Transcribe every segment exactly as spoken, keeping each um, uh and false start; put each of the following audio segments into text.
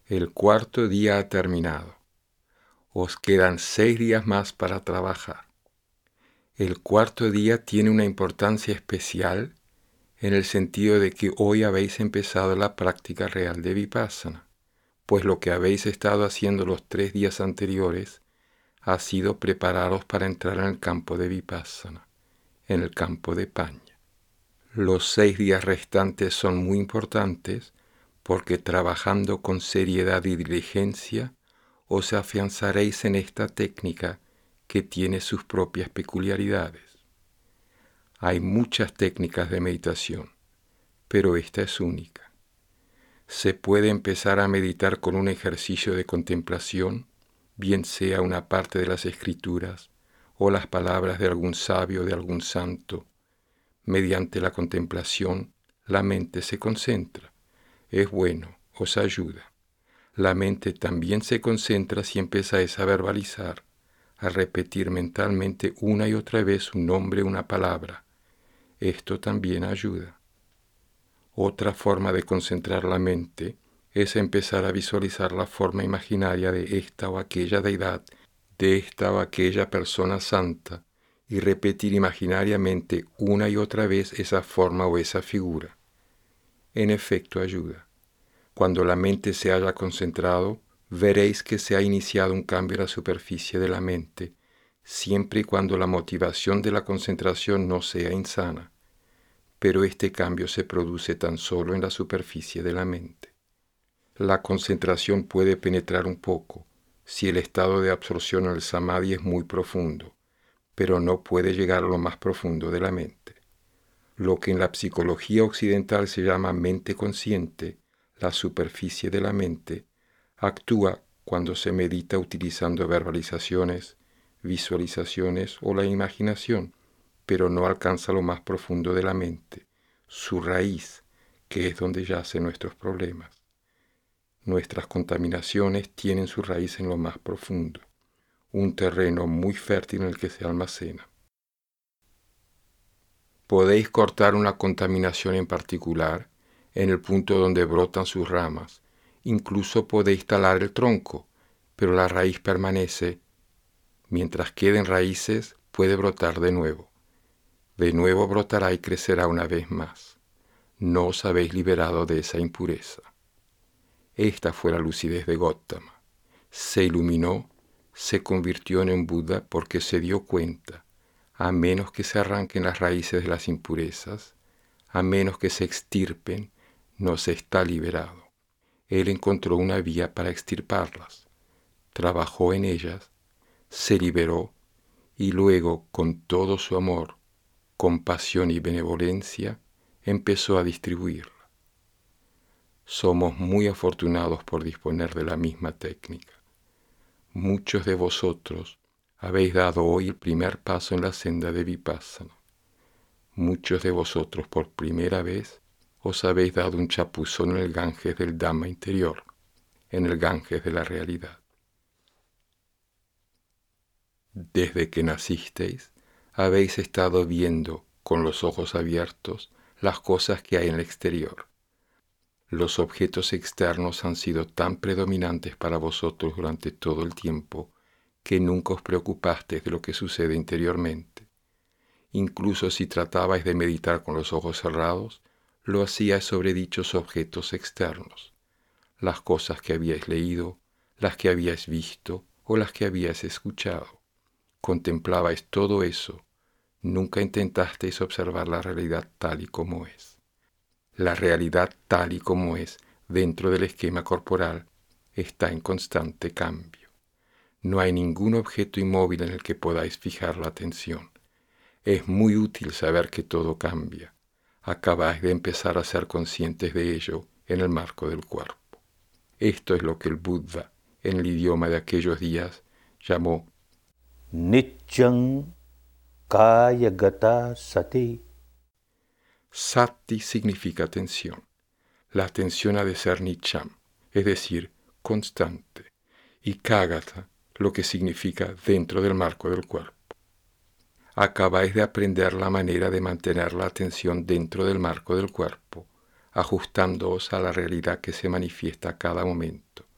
El cuarto día ha terminado. Os quedan seis días más para trabajar. El cuarto día tiene una importancia especial en el sentido de que hoy habéis empezado la práctica real de Vipassana, pues lo que habéis estado haciendo los tres días anteriores ha sido prepararos para entrar en el campo de Vipassana, en el campo de Pañña. Los seis días restantes son muy importantes porque trabajando con seriedad y diligencia os afianzaréis en esta técnica que tiene sus propias peculiaridades. Hay muchas técnicas de meditación, pero esta es única. Se puede empezar a meditar con un ejercicio de contemplación, bien sea una parte de las escrituras o las palabras de algún sabio o de algún santo. Mediante la contemplación, la mente se concentra. Es bueno, os ayuda. La mente también se concentra si empezáis a verbalizar, a repetir mentalmente una y otra vez un nombre, una palabra. Esto también ayuda. Otra forma de concentrar la mente es empezar a visualizar la forma imaginaria de esta o aquella deidad, de esta o aquella persona santa, y repetir imaginariamente una y otra vez esa forma o esa figura. En efecto, ayuda. Cuando la mente se haya concentrado, veréis que se ha iniciado un cambio en la superficie de la mente, siempre y cuando la motivación de la concentración no sea insana. Pero este cambio se produce tan solo en la superficie de la mente. La concentración puede penetrar un poco si el estado de absorción en el samadhi es muy profundo, pero no puede llegar a lo más profundo de la mente. Lo que en la psicología occidental se llama mente consciente, la superficie de la mente, actúa cuando se medita utilizando verbalizaciones, visualizaciones o la imaginación, pero no alcanza lo más profundo de la mente, su raíz, que es donde yacen nuestros problemas. Nuestras contaminaciones tienen su raíz en lo más profundo, un terreno muy fértil en el que se almacena. Podéis cortar una contaminación en particular en el punto donde brotan sus ramas. Incluso podéis talar el tronco, pero la raíz permanece. Mientras queden raíces, puede brotar de nuevo. De nuevo brotará y crecerá una vez más. No os habéis liberado de esa impureza. Esta fue la lucidez de Gautama. Se iluminó, se convirtió en un Buda porque se dio cuenta, a menos que se arranquen las raíces de las impurezas, a menos que se extirpen, no se está liberado. Él encontró una vía para extirparlas, trabajó en ellas, se liberó y luego, con todo su amor, compasión y benevolencia, empezó a distribuirla. Somos muy afortunados por disponer de la misma técnica. Muchos de vosotros habéis dado hoy el primer paso en la senda de Vipassana. Muchos de vosotros por primera vez os habéis dado un chapuzón en el Ganges del Dhamma interior, en el Ganges de la realidad. Desde que nacisteis, habéis estado viendo con los ojos abiertos las cosas que hay en el exterior. Los objetos externos han sido tan predominantes para vosotros durante todo el tiempo que nunca os preocupasteis de lo que sucede interiormente. Incluso si tratabais de meditar con los ojos cerrados, lo hacíais sobre dichos objetos externos, las cosas que habíais leído, las que habíais visto o las que habíais escuchado. Contemplabais todo eso, nunca intentasteis observar la realidad tal y como es. La realidad tal y como es dentro del esquema corporal está en constante cambio. No hay ningún objeto inmóvil en el que podáis fijar la atención. Es muy útil saber que todo cambia. Acabáis de empezar a ser conscientes de ello en el marco del cuerpo. Esto es lo que el Buda, en el idioma de aquellos días, llamó Nityam Kayagata Sati. Sati significa atención. La atención ha de ser nityam, es decir, constante, y kagata, lo que significa dentro del marco del cuerpo. Acabáis de aprender la manera de mantener la atención dentro del marco del cuerpo, ajustándoos a la realidad que se manifiesta a cada momento,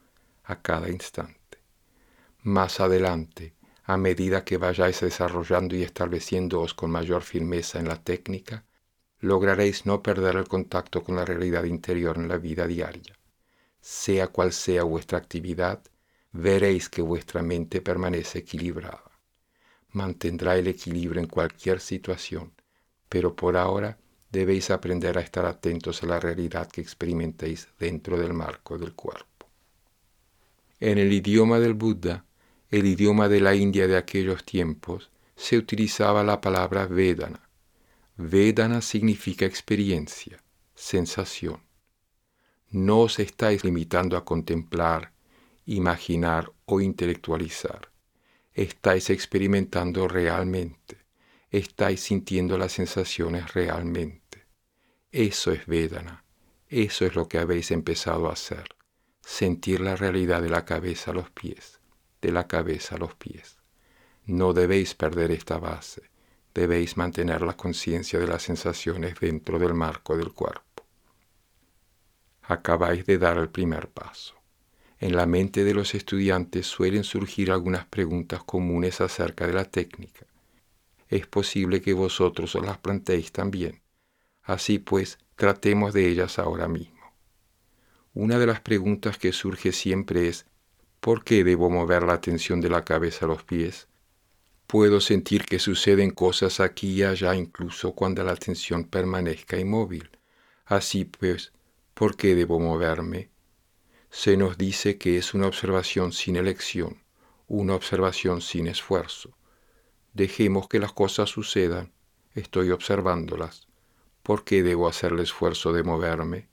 a cada instante. Más adelante, a medida que vayáis desarrollando y estableciéndoos con mayor firmeza en la técnica, lograréis no perder el contacto con la realidad interior en la vida diaria. Sea cual sea vuestra actividad, veréis que vuestra mente permanece equilibrada. Mantendrá el equilibrio en cualquier situación, pero por ahora debéis aprender a estar atentos a la realidad que experimentéis dentro del marco del cuerpo. En el idioma del Buda, el idioma de la India de aquellos tiempos, se utilizaba la palabra Vedana. Vedana significa experiencia, sensación. No os estáis limitando a contemplar, imaginar o intelectualizar. Estáis experimentando realmente. Estáis sintiendo las sensaciones realmente. Eso es Vedana. Eso es lo que habéis empezado a hacer. Sentir la realidad de la cabeza a los pies, de la cabeza a los pies. No debéis perder esta base. Debéis mantener la conciencia de las sensaciones dentro del marco del cuerpo. Acabáis de dar el primer paso. En la mente de los estudiantes suelen surgir algunas preguntas comunes acerca de la técnica. Es posible que vosotros os las planteéis también. Así pues, tratemos de ellas ahora mismo. Una de las preguntas que surge siempre es, ¿por qué debo mover la atención de la cabeza a los pies? Puedo sentir que suceden cosas aquí y allá incluso cuando la atención permanezca inmóvil. Así pues, ¿por qué debo moverme? Se nos dice que es una observación sin elección, una observación sin esfuerzo. Dejemos que las cosas sucedan, estoy observándolas. ¿Por qué debo hacer el esfuerzo de moverme?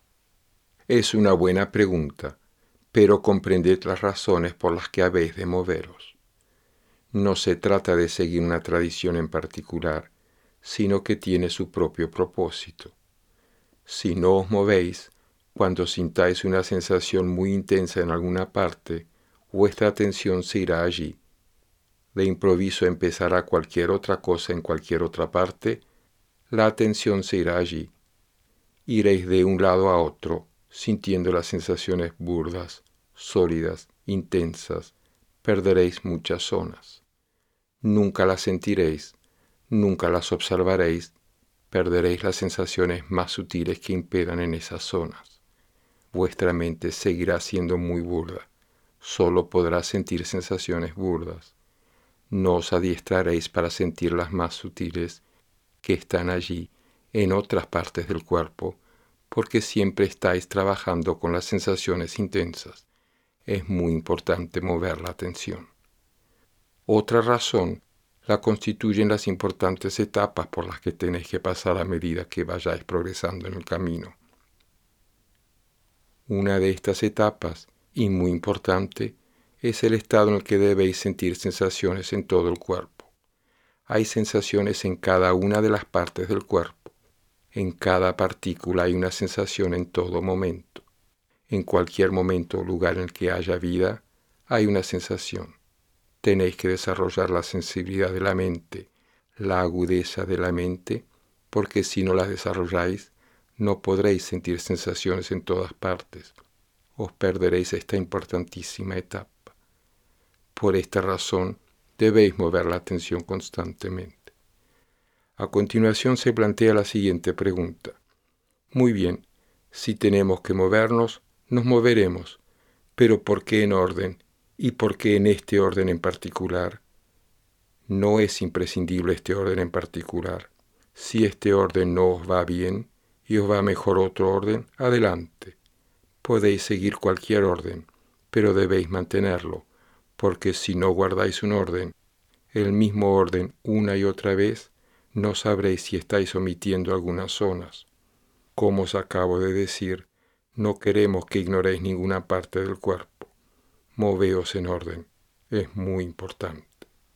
Es una buena pregunta, pero comprended las razones por las que habéis de moveros. No se trata de seguir una tradición en particular, sino que tiene su propio propósito. Si no os movéis, cuando sintáis una sensación muy intensa en alguna parte, vuestra atención se irá allí. De improviso empezará cualquier otra cosa en cualquier otra parte, la atención se irá allí. Iréis de un lado a otro, sintiendo las sensaciones burdas, sólidas, intensas, perderéis muchas zonas. Nunca las sentiréis, nunca las observaréis, perderéis las sensaciones más sutiles que impedan en esas zonas. Vuestra mente seguirá siendo muy burda, solo podrá sentir sensaciones burdas. No os adiestraréis para sentir las más sutiles que están allí, en otras partes del cuerpo, porque siempre estáis trabajando con las sensaciones intensas. Es muy importante mover la atención. Otra razón la constituyen las importantes etapas por las que tenéis que pasar a medida que vayáis progresando en el camino. Una de estas etapas, y muy importante, es el estado en el que debéis sentir sensaciones en todo el cuerpo. Hay sensaciones en cada una de las partes del cuerpo. En cada partícula hay una sensación en todo momento. En cualquier momento o lugar en el que haya vida, hay una sensación. Tenéis que desarrollar la sensibilidad de la mente, la agudeza de la mente, porque si no las desarrolláis, no podréis sentir sensaciones en todas partes. Os perderéis esta importantísima etapa. Por esta razón, debéis mover la atención constantemente. A continuación se plantea la siguiente pregunta. Muy bien, si tenemos que movernos, nos moveremos, pero ¿por qué en orden? ¿Y por qué en este orden en particular? No es imprescindible este orden en particular. Si este orden no os va bien y os va mejor otro orden, adelante. Podéis seguir cualquier orden, pero debéis mantenerlo, porque si no guardáis un orden, el mismo orden una y otra vez, no sabréis si estáis omitiendo algunas zonas. Como os acabo de decir, no queremos que ignoréis ninguna parte del cuerpo. Moveos en orden, es muy importante.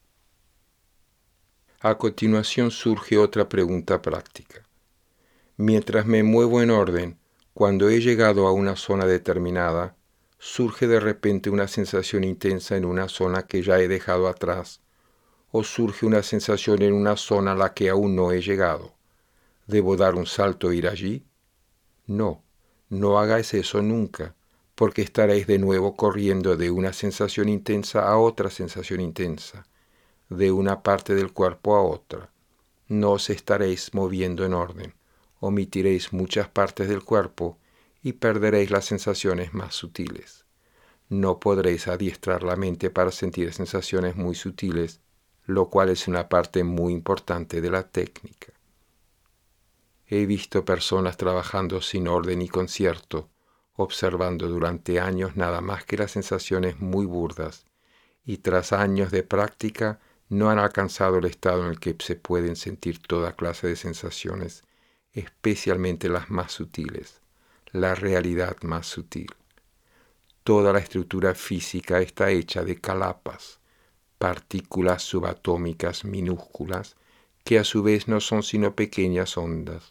A continuación surge otra pregunta práctica. Mientras me muevo en orden, cuando he llegado a una zona determinada, surge de repente una sensación intensa en una zona que ya he dejado atrás, o surge una sensación en una zona a la que aún no he llegado. ¿Debo dar un salto e ir allí? No, no hagáis eso nunca, porque estaréis de nuevo corriendo de una sensación intensa a otra sensación intensa, de una parte del cuerpo a otra. No os estaréis moviendo en orden, omitiréis muchas partes del cuerpo y perderéis las sensaciones más sutiles. No podréis adiestrar la mente para sentir sensaciones muy sutiles, lo cual es una parte muy importante de la técnica. He visto personas trabajando sin orden y concierto, observando durante años nada más que las sensaciones muy burdas, y tras años de práctica no han alcanzado el estado en el que se pueden sentir toda clase de sensaciones, especialmente las más sutiles, la realidad más sutil. Toda la estructura física está hecha de calapas, partículas subatómicas minúsculas, que a su vez no son sino pequeñas ondas.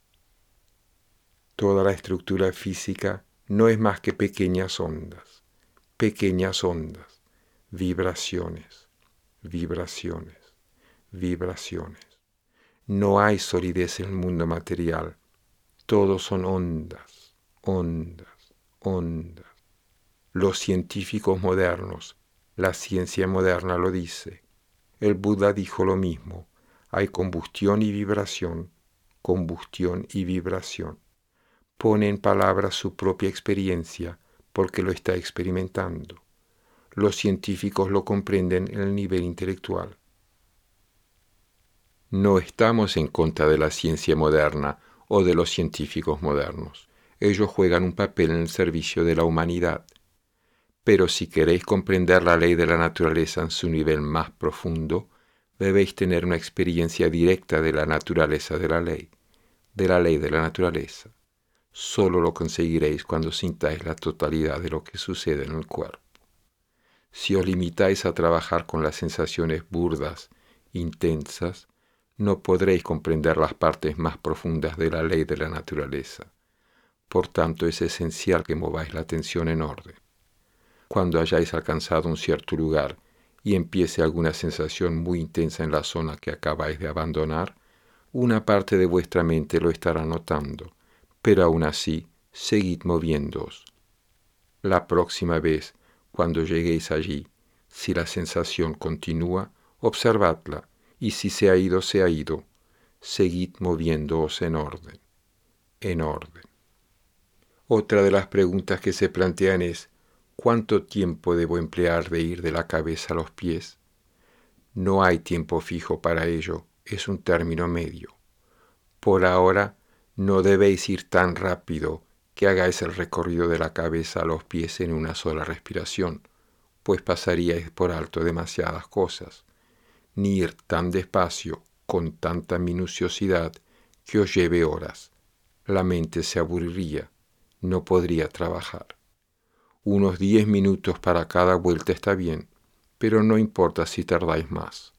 Toda la estructura física no es más que pequeñas ondas, pequeñas ondas, vibraciones, vibraciones, vibraciones. No hay solidez en el mundo material, todos son ondas, ondas, ondas. Los científicos modernos, la ciencia moderna lo dice. El Buda dijo lo mismo, hay combustión y vibración, combustión y vibración. Pone en palabras su propia experiencia porque lo está experimentando. Los científicos lo comprenden en el nivel intelectual. No estamos en contra de la ciencia moderna o de los científicos modernos. Ellos juegan un papel en el servicio de la humanidad. Pero si queréis comprender la ley de la naturaleza en su nivel más profundo, debéis tener una experiencia directa de la naturaleza de la ley, de la ley de la naturaleza. Solo lo conseguiréis cuando sintáis la totalidad de lo que sucede en el cuerpo. Si os limitáis a trabajar con las sensaciones burdas, intensas, no podréis comprender las partes más profundas de la ley de la naturaleza. Por tanto, es esencial que mováis la atención en orden. Cuando hayáis alcanzado un cierto lugar y empiece alguna sensación muy intensa en la zona que acabáis de abandonar, una parte de vuestra mente lo estará notando, pero aún así, seguid moviéndoos. La próxima vez, cuando lleguéis allí, si la sensación continúa, observadla, y si se ha ido, se ha ido. Seguid moviéndoos en orden, en orden. Otra de las preguntas que se plantean es, ¿cuánto tiempo debo emplear de ir de la cabeza a los pies? No hay tiempo fijo para ello, es un término medio. Por ahora, no debéis ir tan rápido que hagáis el recorrido de la cabeza a los pies en una sola respiración, pues pasaríais por alto demasiadas cosas, ni ir tan despacio, con tanta minuciosidad, que os lleve horas. La mente se aburriría, no podría trabajar. Unos diez minutos para cada vuelta está bien, pero no importa si tardáis más.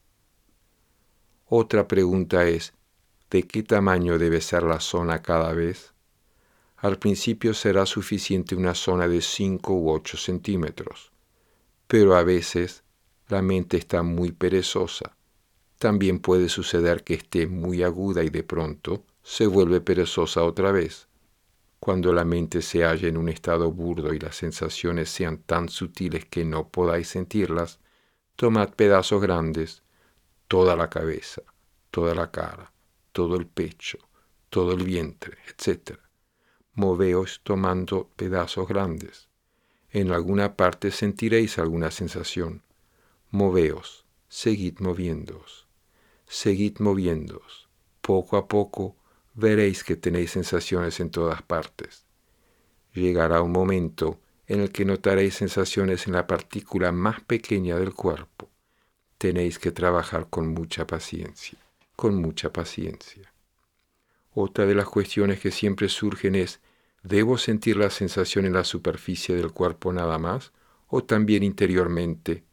Otra pregunta es, ¿de qué tamaño debe ser la zona cada vez? Al principio será suficiente una zona de cinco u ocho centímetros, pero a veces la mente está muy perezosa. También puede suceder que esté muy aguda y de pronto se vuelve perezosa otra vez. Cuando la mente se halla en un estado burdo y las sensaciones sean tan sutiles que no podáis sentirlas, tomad pedazos grandes, toda la cabeza, toda la cara, todo el pecho, todo el vientre, etcétera. Moveos tomando pedazos grandes. En alguna parte sentiréis alguna sensación. Moveos, seguid moviéndoos. Seguid moviéndoos. Poco a poco veréis que tenéis sensaciones en todas partes. Llegará un momento en el que notaréis sensaciones en la partícula más pequeña del cuerpo. Tenéis que trabajar con mucha paciencia, con mucha paciencia. Otra de las cuestiones que siempre surgen es, ¿debo sentir la sensación en la superficie del cuerpo nada más o también interiormente?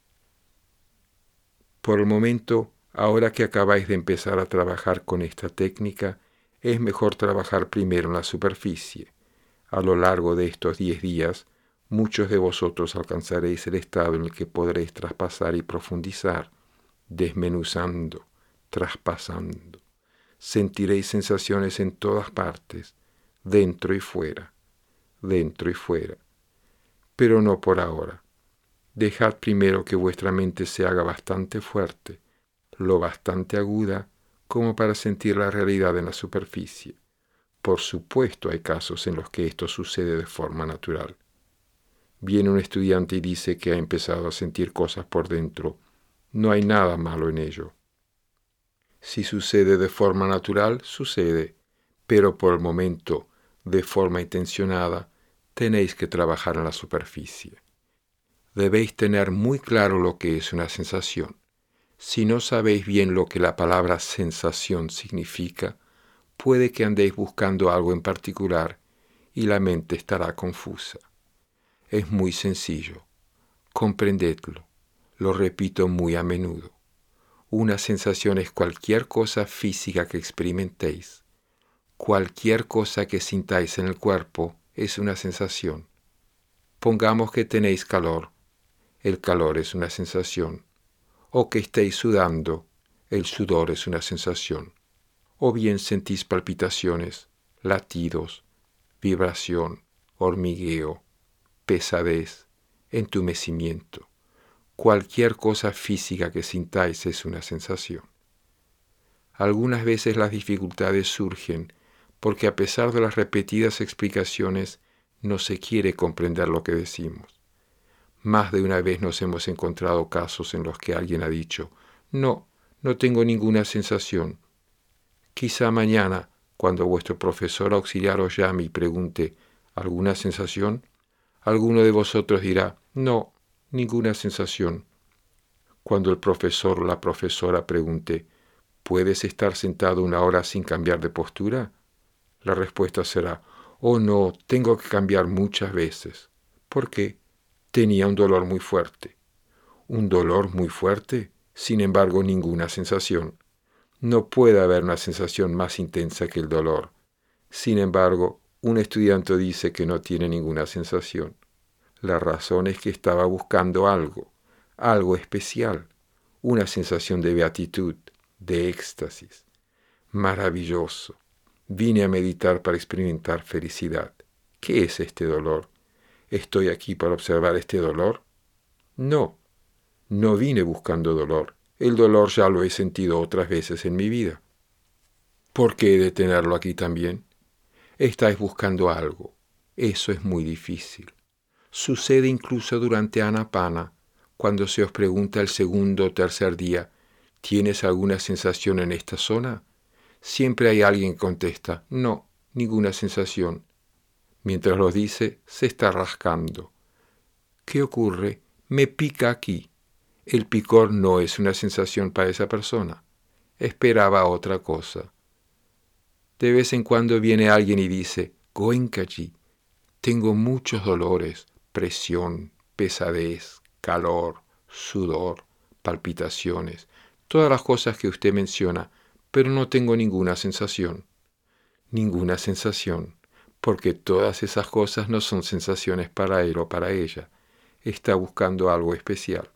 Por el momento, ahora que acabáis de empezar a trabajar con esta técnica, es mejor trabajar primero en la superficie. A lo largo de estos diez días, muchos de vosotros alcanzaréis el estado en el que podréis traspasar y profundizar, desmenuzando, traspasando. Sentiréis sensaciones en todas partes, dentro y fuera, dentro y fuera, pero no por ahora. Dejad primero que vuestra mente se haga bastante fuerte, lo bastante aguda como para sentir la realidad en la superficie. Por supuesto hay casos en los que esto sucede de forma natural. Viene un estudiante y dice que ha empezado a sentir cosas por dentro. No hay nada malo en ello. Si sucede de forma natural, sucede, pero por el momento, de forma intencionada, tenéis que trabajar en la superficie. Debéis tener muy claro lo que es una sensación. Si no sabéis bien lo que la palabra sensación significa, puede que andéis buscando algo en particular y la mente estará confusa. Es muy sencillo. Comprendedlo. Lo repito muy a menudo. Una sensación es cualquier cosa física que experimentéis. Cualquier cosa que sintáis en el cuerpo es una sensación. Pongamos que tenéis calor. El calor es una sensación. O que estéis sudando. El sudor es una sensación. O bien sentís palpitaciones, latidos, vibración, hormigueo, pesadez, entumecimiento. Cualquier cosa física que sintáis es una sensación. Algunas veces las dificultades surgen porque a pesar de las repetidas explicaciones no se quiere comprender lo que decimos. Más de una vez nos hemos encontrado casos en los que alguien ha dicho, no, no tengo ninguna sensación. Quizá mañana, cuando vuestro profesor auxiliar os llame y pregunte, ¿alguna sensación? Alguno de vosotros dirá, no, ninguna sensación. Cuando el profesor o la profesora pregunte, ¿puedes estar sentado una hora sin cambiar de postura? La respuesta será, oh no, tengo que cambiar muchas veces. ¿Por qué? Tenía un dolor muy fuerte. Un dolor muy fuerte, sin embargo, ninguna sensación. No puede haber una sensación más intensa que el dolor. Sin embargo, un estudiante dice que no tiene ninguna sensación. La razón es que estaba buscando algo, algo especial, una sensación de beatitud, de éxtasis. Maravilloso. Vine a meditar para experimentar felicidad. ¿Qué es este dolor? ¿Estoy aquí para observar este dolor? No, no vine buscando dolor. El dolor ya lo he sentido otras veces en mi vida. ¿Por qué he de tenerlo aquí también? Estáis buscando algo. Eso es muy difícil. Sucede incluso durante Anapana, cuando se os pregunta el segundo o tercer día, ¿tienes alguna sensación en esta zona? Siempre hay alguien que contesta, no, ninguna sensación. Mientras lo dice, se está rascando. ¿Qué ocurre? Me pica aquí. El picor no es una sensación para esa persona. Esperaba otra cosa. De vez en cuando viene alguien y dice, Goenkaji, tengo muchos dolores, presión, pesadez, calor, sudor, palpitaciones, todas las cosas que usted menciona, pero no tengo ninguna sensación. Ninguna sensación, porque todas esas cosas no son sensaciones para él o para ella. Está buscando algo especial.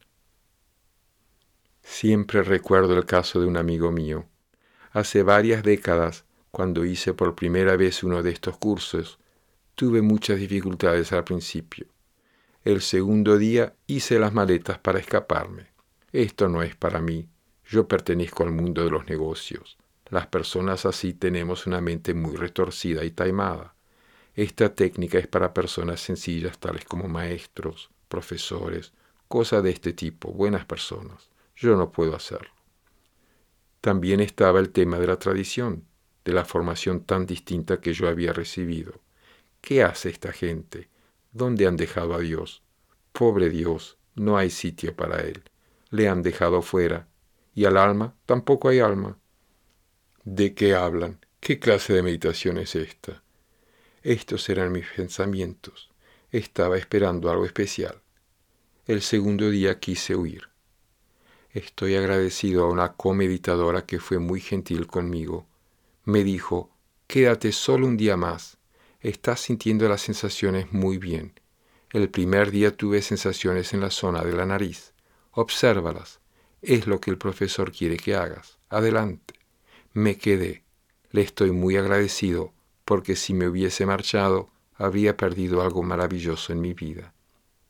Siempre recuerdo el caso de un amigo mío. Hace varias décadas, cuando hice por primera vez uno de estos cursos, tuve muchas dificultades al principio. El segundo día hice las maletas para escaparme. Esto no es para mí. Yo pertenezco al mundo de los negocios. Las personas así tenemos una mente muy retorcida y taimada. Esta técnica es para personas sencillas tales como maestros, profesores, cosas de este tipo, buenas personas. Yo no puedo hacerlo. También estaba el tema de la tradición, de la formación tan distinta que yo había recibido. ¿Qué hace esta gente? ¿Dónde han dejado a Dios? Pobre Dios, no hay sitio para él. Le han dejado fuera. ¿Y al alma? Tampoco hay alma. ¿De qué hablan? ¿Qué clase de meditación es esta? Estos eran mis pensamientos. Estaba esperando algo especial. El segundo día quise huir. Estoy agradecido a una comeditadora que fue muy gentil conmigo. Me dijo, quédate solo un día más. Estás sintiendo las sensaciones muy bien. El primer día tuve sensaciones en la zona de la nariz. Obsérvalas. Es lo que el profesor quiere que hagas. Adelante. Me quedé. Le estoy muy agradecido porque si me hubiese marchado, habría perdido algo maravilloso en mi vida.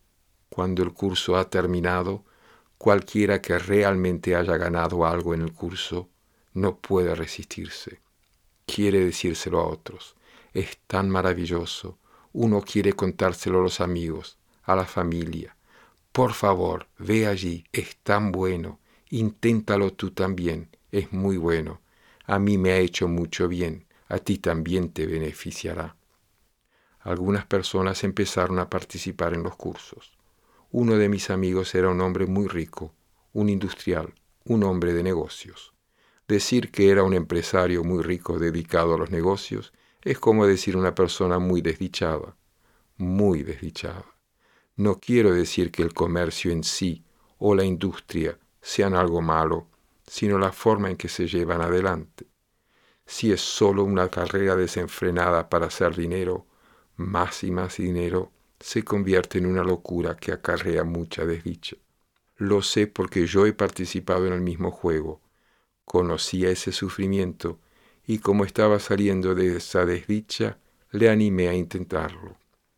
Cuando el curso ha terminado, cualquiera que realmente haya ganado algo en el curso no puede resistirse. Quiere decírselo a otros. Es tan maravilloso. Uno quiere contárselo a los amigos, a la familia. Por favor, ve allí, es tan bueno. Inténtalo tú también, es muy bueno. A mí me ha hecho mucho bien, a ti también te beneficiará. Algunas personas empezaron a participar en los cursos. Uno de mis amigos era un hombre muy rico, un industrial, un hombre de negocios. Decir que era un empresario muy rico dedicado a los negocios es como decir una persona muy desdichada, muy desdichada. No quiero decir que el comercio en sí o la industria sean algo malo, sino la forma en que se llevan adelante. Si es solo una carrera desenfrenada para hacer dinero, más y más dinero, se convierte en una locura que acarrea mucha desdicha. Lo sé porque yo he participado en el mismo juego, conocía ese sufrimiento y como estaba saliendo de esa desdicha, le animé a intentarlo.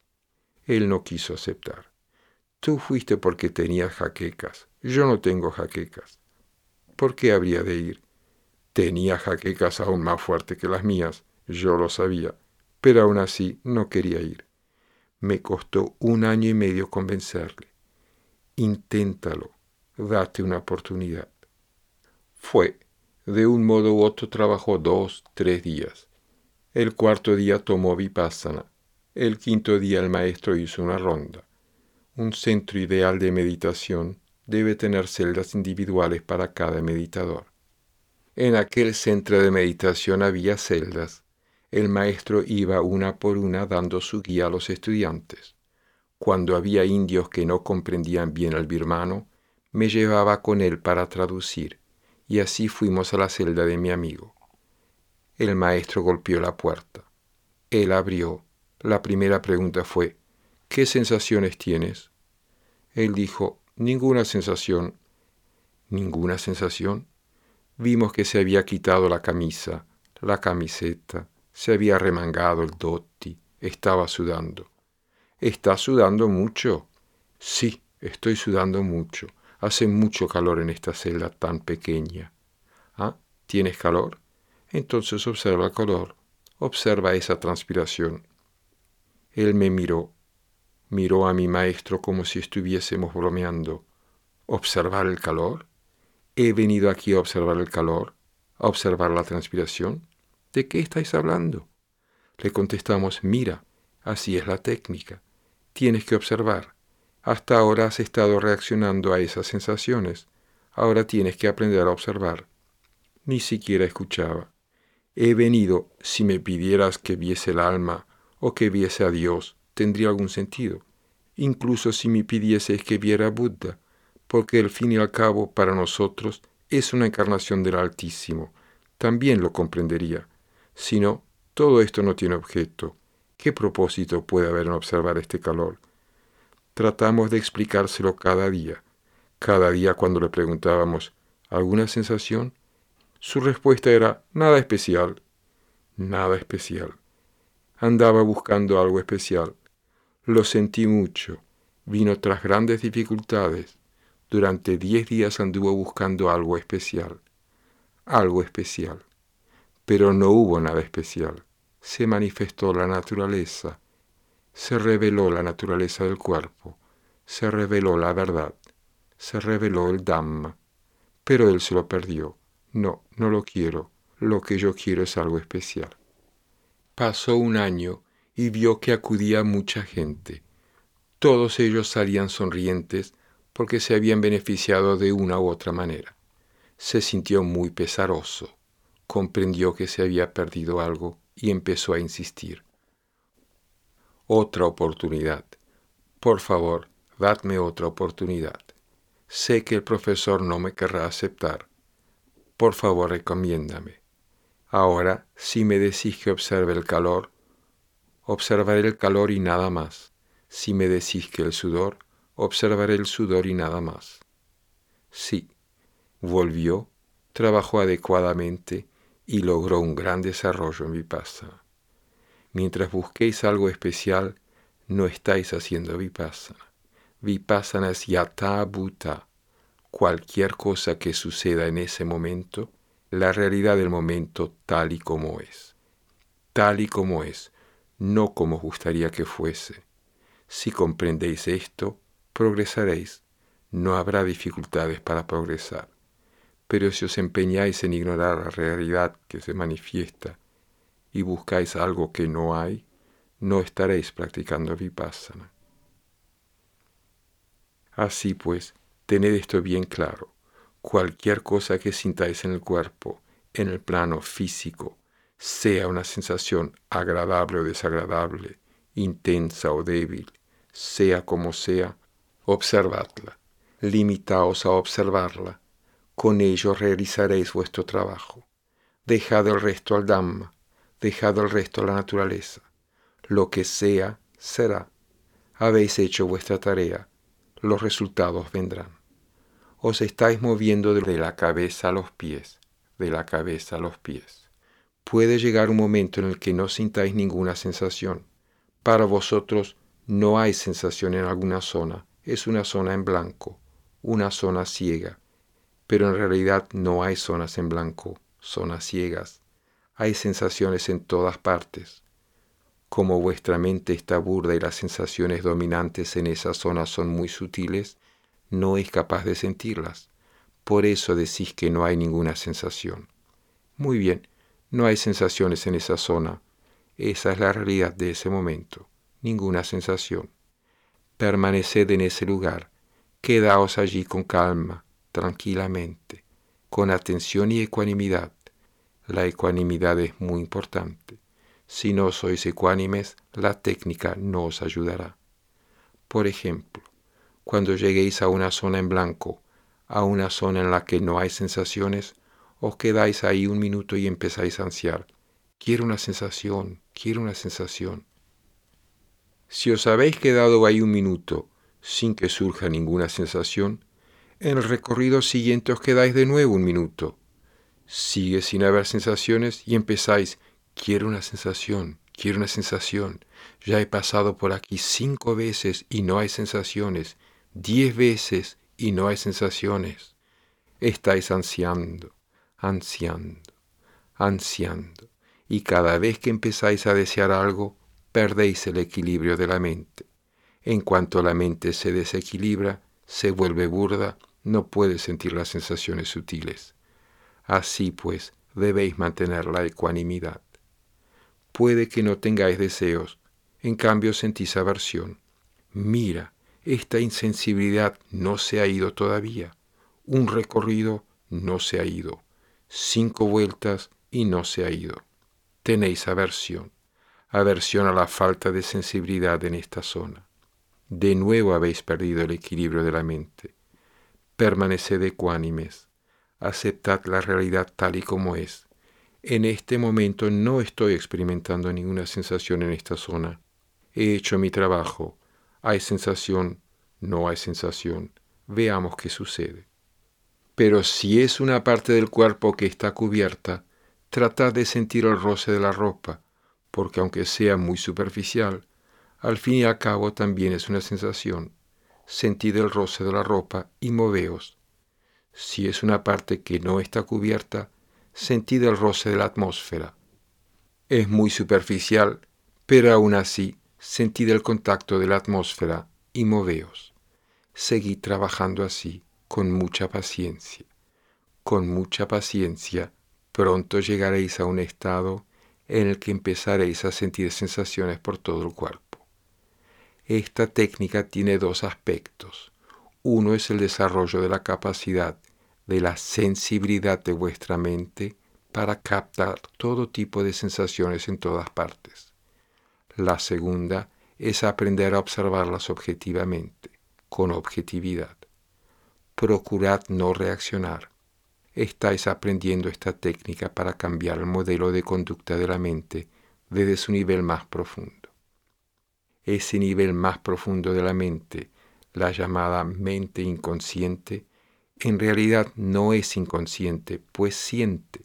Él no quiso aceptar. Tú fuiste porque tenías jaquecas. Yo no tengo jaquecas. ¿Por qué habría de ir? Tenía jaquecas aún más fuertes que las mías, yo lo sabía, pero aún así no quería ir. Me costó un año y medio convencerle. Inténtalo, date una oportunidad. Fue. De un modo u otro trabajó dos, tres días. El cuarto día tomó vipassana. El quinto día el maestro hizo una ronda. Un centro ideal de meditación debe tener celdas individuales para cada meditador. En aquel centro de meditación había celdas. El maestro iba una por una dando su guía a los estudiantes. Cuando había indios que no comprendían bien el birmano, me llevaba con él para traducir, y así fuimos a la celda de mi amigo. El maestro golpeó la puerta. Él abrió. La primera pregunta fue, ¿qué sensaciones tienes? Él dijo, ninguna sensación. ¿Ninguna sensación? Vimos que se había quitado la camisa, la camiseta, se había remangado el dhoti, estaba sudando. ¿Estás sudando mucho? Sí, estoy sudando mucho. Hace mucho calor en esta celda tan pequeña. ¿Ah? ¿Tienes calor? Entonces observa el calor, observa esa transpiración. Él me miró, miró a mi maestro como si estuviésemos bromeando. ¿Observar el calor? He venido aquí a observar el calor, a observar la transpiración. ¿De qué estáis hablando? Le contestamos, mira, así es la técnica. Tienes que observar. Hasta ahora has estado reaccionando a esas sensaciones. Ahora tienes que aprender a observar. Ni siquiera escuchaba. He venido, si me pidieras que viese el alma o que viese a Dios, tendría algún sentido. Incluso si me pidieses que viera a Buda, porque al fin y al cabo para nosotros es una encarnación del Altísimo, también lo comprendería. Si no, todo esto no tiene objeto. ¿Qué propósito puede haber en observar este calor? Tratamos de explicárselo cada día. Cada día cuando le preguntábamos, ¿alguna sensación? Su respuesta era, nada especial. Nada especial. Andaba buscando algo especial. Lo sentí mucho. Vino tras grandes dificultades. Durante diez días anduvo buscando algo especial. Algo especial. Pero no hubo nada especial. Se manifestó la naturaleza. Se reveló la naturaleza del cuerpo. Se reveló la verdad. Se reveló el Dhamma. Pero él se lo perdió. No, no lo quiero. Lo que yo quiero es algo especial. Pasó un año y vio que acudía mucha gente. Todos ellos salían sonrientes porque se habían beneficiado de una u otra manera. Se sintió muy pesaroso. Comprendió que se había perdido algo y empezó a insistir. Otra oportunidad. Por favor, dadme otra oportunidad. Sé que el profesor no me querrá aceptar. Por favor, recomiéndame. Ahora, si me decís que observe el calor, observaré el calor y nada más. Si me decís que el sudor, observaré el sudor y nada más. Sí, volvió, trabajó adecuadamente y logró un gran desarrollo en Vipassana. Mientras busquéis algo especial, no estáis haciendo Vipassana. Vipassana es yatha bhuta. Cualquier cosa que suceda en ese momento, la realidad del momento tal y como es. Tal y como es, no como gustaría que fuese. Si comprendéis esto, progresaréis. No habrá dificultades para progresar. Pero si os empeñáis en ignorar la realidad que se manifiesta y buscáis algo que no hay, no estaréis practicando vipassana. Así pues, tened esto bien claro. Cualquier cosa que sintáis en el cuerpo, en el plano físico, sea una sensación agradable o desagradable, intensa o débil, sea como sea, observadla. Limitaos a observarla. Con ello realizaréis vuestro trabajo. Dejad el resto al Dhamma, dejad el resto a la naturaleza. Lo que sea, será. Habéis hecho vuestra tarea. Los resultados vendrán. Os estáis moviendo de la cabeza a los pies, de la cabeza a los pies. Puede llegar un momento en el que no sintáis ninguna sensación. Para vosotros no hay sensación en alguna zona, es una zona en blanco, una zona ciega. Pero en realidad no hay zonas en blanco, zonas ciegas. Hay sensaciones en todas partes. Como vuestra mente está burda y las sensaciones dominantes en esa zona son muy sutiles, no es capaz de sentirlas. Por eso decís que no hay ninguna sensación. Muy bien, no hay sensaciones en esa zona. Esa es la realidad de ese momento. Ninguna sensación. Permaneced en ese lugar. Quedaos allí con calma, tranquilamente, con atención y ecuanimidad. La ecuanimidad es muy importante. Si no sois ecuánimes, la técnica no os ayudará. Por ejemplo, cuando lleguéis a una zona en blanco, a una zona en la que no hay sensaciones, os quedáis ahí un minuto y empezáis a ansiar. Quiero una sensación, quiero una sensación. Si os habéis quedado ahí un minuto sin que surja ninguna sensación, en el recorrido siguiente os quedáis de nuevo un minuto. Sigue sin haber sensaciones y empezáis, quiero una sensación, quiero una sensación. Ya he pasado por aquí cinco veces y no hay sensaciones, diez veces y no hay sensaciones. Estáis ansiando, ansiando, ansiando. Y cada vez que empezáis a desear algo, perdéis el equilibrio de la mente. En cuanto la mente se desequilibra, se vuelve burda, no puede sentir las sensaciones sutiles. Así pues, debéis mantener la ecuanimidad. Puede que no tengáis deseos, en cambio sentís aversión. Mira, esta insensibilidad no se ha ido todavía. Un recorrido no se ha ido. Cinco vueltas y no se ha ido. Tenéis aversión. Aversión a la falta de sensibilidad en esta zona. De nuevo habéis perdido el equilibrio de la mente. Permaneced ecuánimes. Aceptad la realidad tal y como es. En este momento no estoy experimentando ninguna sensación en esta zona. He hecho mi trabajo. Hay sensación, no hay sensación. Veamos qué sucede. Pero si es una parte del cuerpo que está cubierta, tratad de sentir el roce de la ropa, porque aunque sea muy superficial, al fin y al cabo también es una sensación. Sentid el roce de la ropa y moveos. Si es una parte que no está cubierta, sentid el roce de la atmósfera. Es muy superficial, pero aún así, sentid el contacto de la atmósfera y moveos. Seguid trabajando así, con mucha paciencia. Con mucha paciencia, pronto llegaréis a un estado en el que empezaréis a sentir sensaciones por todo el cuerpo. Esta técnica tiene dos aspectos. Uno es el desarrollo de la capacidad de la sensibilidad de vuestra mente para captar todo tipo de sensaciones en todas partes. La segunda es aprender a observarlas objetivamente, con objetividad. Procurad no reaccionar. Estáis aprendiendo esta técnica para cambiar el modelo de conducta de la mente desde su nivel más profundo. Ese nivel más profundo de la mente, la llamada mente inconsciente, en realidad no es inconsciente, pues siente,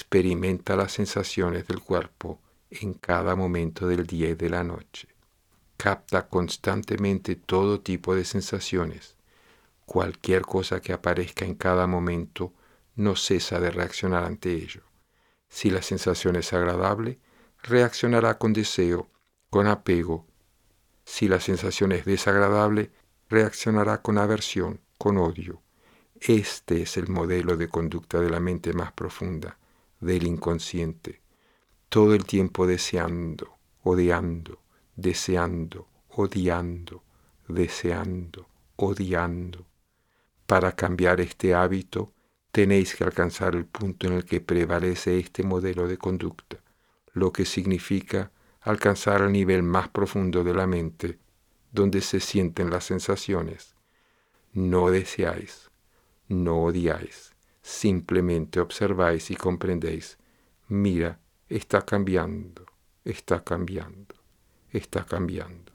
experimenta las sensaciones del cuerpo en cada momento del día y de la noche. capta constantemente todo tipo de sensaciones. Cualquier cosa que aparezca en cada momento no cesa de reaccionar ante ello. Si la sensación es agradable, reaccionará con deseo, con apego. Si la sensación es desagradable, reaccionará con aversión, con odio. Este es el modelo de conducta de la mente más profunda, del inconsciente. Todo el tiempo deseando, odiando, deseando, odiando, deseando, odiando. Para cambiar este hábito, tenéis que alcanzar el punto en el que prevalece este modelo de conducta, lo que significa alcanzar el nivel más profundo de la mente, donde se sienten las sensaciones. No deseáis, no odiáis, simplemente observáis y comprendéis. Mira, está cambiando, está cambiando, está cambiando.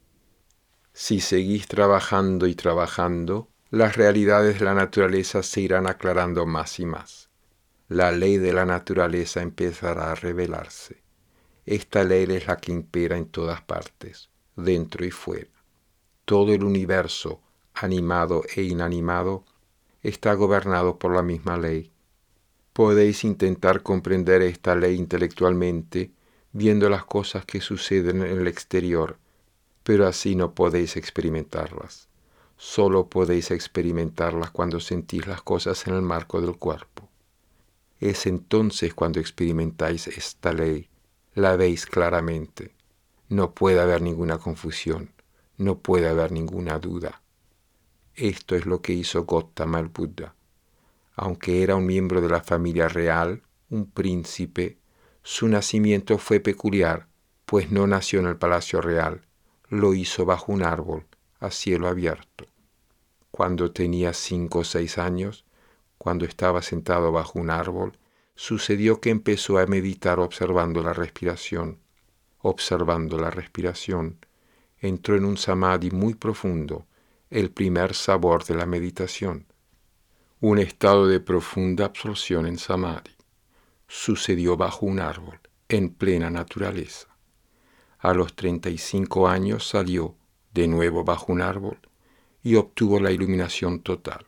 Si seguís trabajando y trabajando, las realidades de la naturaleza se irán aclarando más y más. La ley de la naturaleza empezará a revelarse. Esta ley es la que impera en todas partes, dentro y fuera. Todo el universo, animado e inanimado, está gobernado por la misma ley. Podéis intentar comprender esta ley intelectualmente, viendo las cosas que suceden en el exterior, pero así no podéis experimentarlas. Solo podéis experimentarlas cuando sentís las cosas en el marco del cuerpo. Es entonces cuando experimentáis esta ley, la veis claramente. No puede haber ninguna confusión, no puede haber ninguna duda. Esto es lo que hizo Gautama el Buda. Aunque era un miembro de la familia real, un príncipe, su nacimiento fue peculiar, pues no nació en el palacio real, lo hizo bajo un árbol, a cielo abierto. Cuando tenía cinco o seis años, cuando estaba sentado bajo un árbol, sucedió que empezó a meditar observando la respiración. Observando la respiración, entró en un samadhi muy profundo, el primer sabor de la meditación, un estado de profunda absorción en samadhi. Sucedió bajo un árbol, en plena naturaleza. A los treinta y cinco años salió, de nuevo bajo un árbol, y obtuvo la iluminación total.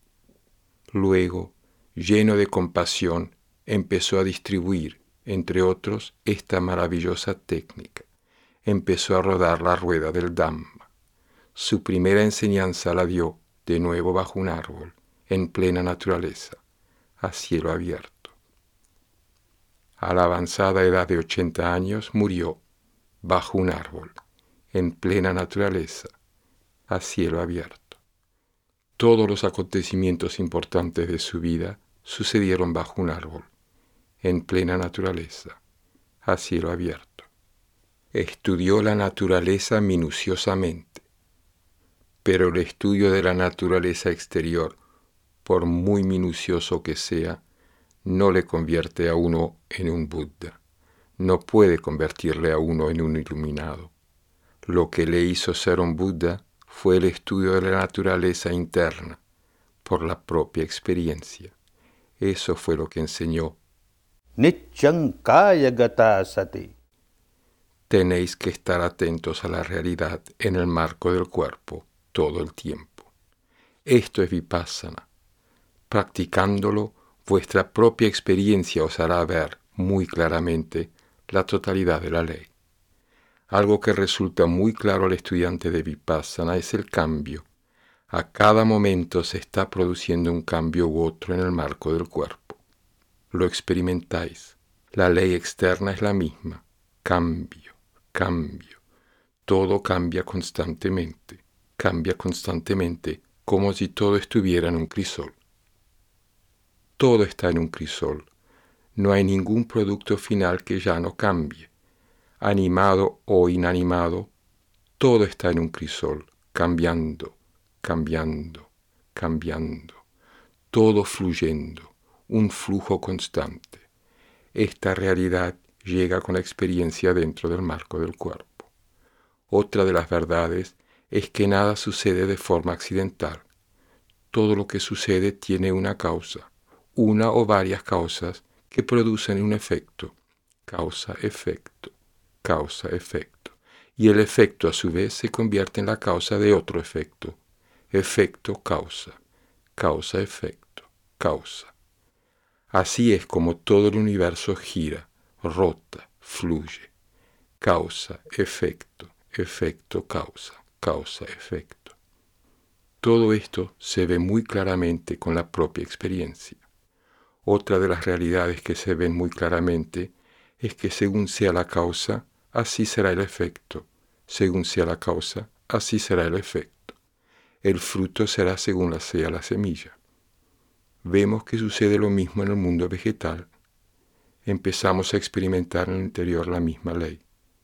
Luego, lleno de compasión, empezó a distribuir, entre otros, esta maravillosa técnica. Empezó a rodar la rueda del Dhamma. Su primera enseñanza la dio, de nuevo bajo un árbol, en plena naturaleza, a cielo abierto. A la avanzada edad de ochenta años murió, bajo un árbol, en plena naturaleza, a cielo abierto. Todos los acontecimientos importantes de su vida sucedieron bajo un árbol, en plena naturaleza, a cielo abierto. Estudió la naturaleza minuciosamente, pero el estudio de la naturaleza exterior, por muy minucioso que sea, no le convierte a uno en un Buda, no puede convertirle a uno en un iluminado. Lo que le hizo ser un Buda fue el estudio de la naturaleza interna, por la propia experiencia. Eso fue lo que enseñó. Nityam kaya gata sati. Tenéis que estar atentos a la realidad en el marco del cuerpo todo el tiempo. Esto es vipassana. Practicándolo, vuestra propia experiencia os hará ver muy claramente la totalidad de la ley. Algo que resulta muy claro al estudiante de vipassana es el cambio. A cada momento se está produciendo un cambio u otro en el marco del cuerpo. Lo experimentáis. La ley externa es la misma. Cambio, cambio. Todo cambia constantemente. Cambia constantemente, como si todo estuviera en un crisol. Todo está en un crisol. No hay ningún producto final que ya no cambie. Animado o inanimado, todo está en un crisol, cambiando, cambiando, cambiando. Todo fluyendo, un flujo constante. Esta realidad llega con la experiencia dentro del marco del cuerpo. Otra de las verdades es que nada sucede de forma accidental. Todo lo que sucede tiene una causa, una o varias causas que producen un efecto, causa-efecto, causa-efecto. y el efecto a su vez se convierte en la causa de otro efecto. Efecto, causa, causa, efecto, causa. Así es como todo el universo gira, rota, fluye. Causa, efecto, efecto, causa, causa, efecto. Todo esto se ve muy claramente con la propia experiencia. Otra de las realidades que se ven muy claramente es que según sea la causa, así será el efecto. Según sea la causa, así será el efecto. El fruto será según sea la semilla. Vemos que sucede lo mismo en el mundo vegetal. Empezamos a experimentar en el interior la misma ley.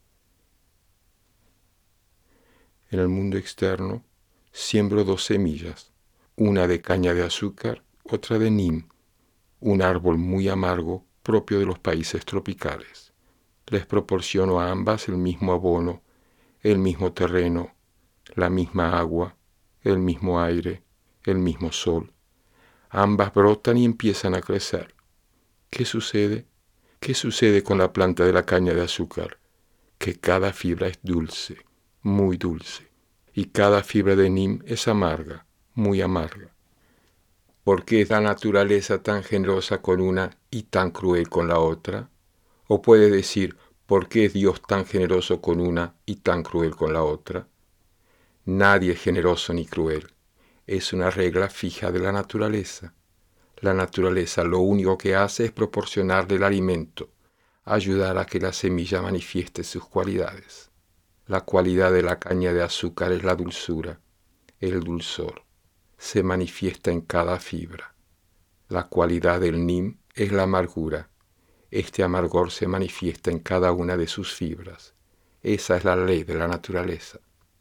En el mundo externo, siembro dos semillas, una de caña de azúcar, otra de nim, un árbol muy amargo propio de los países tropicales. Les proporciono a ambas el mismo abono, el mismo terreno, la misma agua, el mismo aire, el mismo sol. Ambas brotan y empiezan a crecer. ¿Qué sucede? ¿Qué sucede con la planta de la caña de azúcar? Que cada fibra es dulce, muy dulce, y cada fibra de nim es amarga, muy amarga. ¿Por qué es la naturaleza tan generosa con una y tan cruel con la otra? O puede decir, ¿por qué es Dios tan generoso con una y tan cruel con la otra? Nadie es generoso ni cruel. Es una regla fija de la naturaleza. La naturaleza lo único que hace es proporcionarle el alimento, ayudar a que la semilla manifieste sus cualidades. La cualidad de la caña de azúcar es la dulzura, el dulzor. Se manifiesta en cada fibra. La cualidad del nim es la amargura. Este amargor se manifiesta en cada una de sus fibras. Esa es la ley de la naturaleza.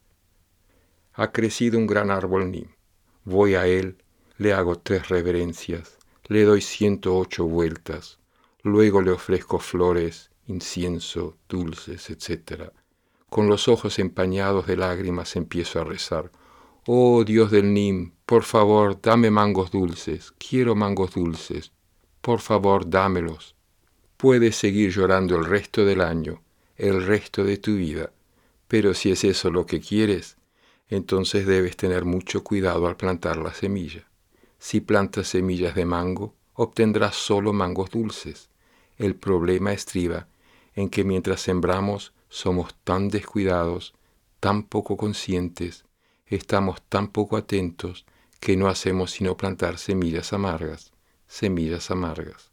Ha crecido un gran árbol nim. Voy a él, le hago tres reverencias, le doy ciento ocho vueltas, luego le ofrezco flores, incienso, dulces, etcétera. Con los ojos empañados de lágrimas empiezo a rezar. Oh Dios del nim, por favor, dame mangos dulces, quiero mangos dulces, por favor, dámelos. Puedes seguir llorando el resto del año, el resto de tu vida, pero si es eso lo que quieres, entonces debes tener mucho cuidado al plantar la semilla. Si plantas semillas de mango, obtendrás solo mangos dulces. El problema estriba en que mientras sembramos somos tan descuidados, tan poco conscientes, estamos tan poco atentos que no hacemos sino plantar semillas amargas, semillas amargas.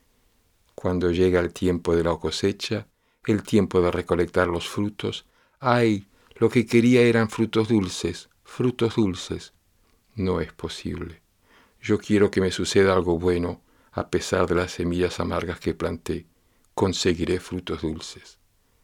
Cuando llega el tiempo de la cosecha, el tiempo de recolectar los frutos, ¡ay! Lo que quería eran frutos dulces, frutos dulces. No es posible. Yo quiero que me suceda algo bueno, a pesar de las semillas amargas que planté. Conseguiré frutos dulces.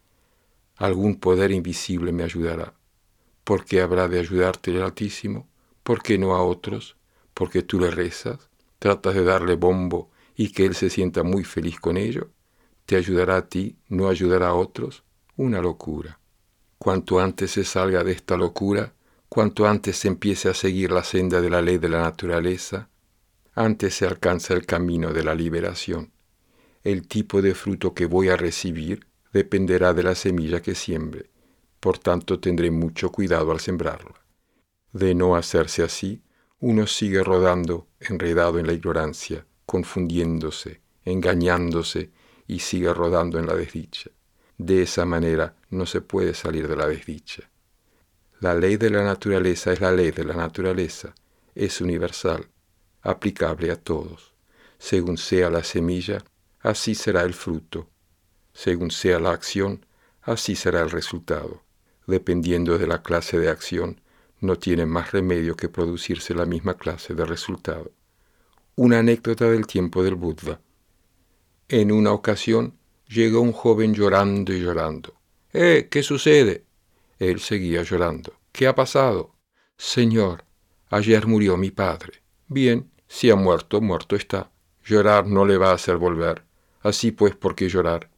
Algún poder invisible me ayudará. ¿Por qué habrá de ayudarte el Altísimo? ¿Por qué no a otros? ¿Porque tú le rezas? ¿Tratas de darle bombo y que él se sienta muy feliz con ello? ¿Te ayudará a ti, no ayudará a otros? Una locura. Cuanto antes se salga de esta locura, cuanto antes se empiece a seguir la senda de la ley de la naturaleza, antes se alcanza el camino de la liberación. El tipo de fruto que voy a recibir dependerá de la semilla que siembre, por tanto tendré mucho cuidado al sembrarla. De no hacerse así, uno sigue rodando, enredado en la ignorancia, confundiéndose, engañándose y sigue rodando en la desdicha. De esa manera no se puede salir de la desdicha. La ley de la naturaleza es la ley de la naturaleza, es universal, aplicable a todos. Según sea la semilla, así será el fruto. Según sea la acción, así será el resultado. Dependiendo de la clase de acción, no tiene más remedio que producirse la misma clase de resultado. Una anécdota del tiempo del Buda. En una ocasión, llegó un joven llorando y llorando. «¡Eh! ¿Qué sucede?» Él seguía llorando. «¿Qué ha pasado?» «Señor, ayer murió mi padre». «Bien, si ha muerto, muerto está. Llorar no le va a hacer volver. Así pues, ¿por qué llorar?»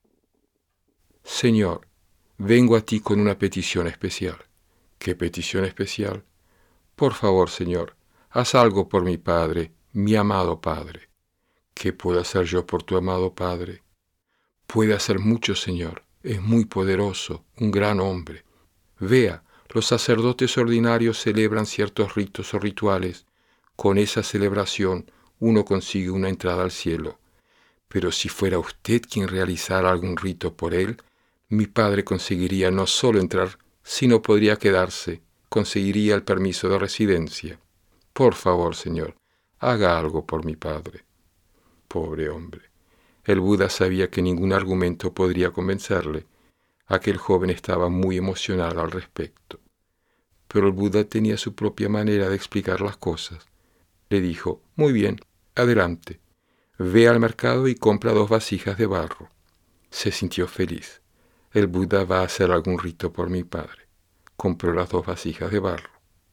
«Señor, vengo a ti con una petición especial». «¿Qué petición especial?» «Por favor, Señor, haz algo por mi padre, mi amado padre». «¿Qué puedo hacer yo por tu amado padre?» «Puede hacer mucho, Señor. Es muy poderoso, un gran hombre. Vea, los sacerdotes ordinarios celebran ciertos ritos o rituales. Con esa celebración uno consigue una entrada al cielo. Pero si fuera usted quien realizara algún rito por él, mi padre conseguiría no solo entrar, sino podría quedarse, conseguiría el permiso de residencia. Por favor, señor, haga algo por mi padre. Pobre hombre. El Buda sabía que ningún argumento podría convencerle. Aquel joven estaba muy emocionado al respecto. Pero el Buda tenía su propia manera de explicar las cosas. Le dijo, muy bien, adelante. Ve al mercado y compra dos vasijas de barro. Se sintió feliz. El Buda va a hacer algún rito por mi padre. Compró las dos vasijas de barro.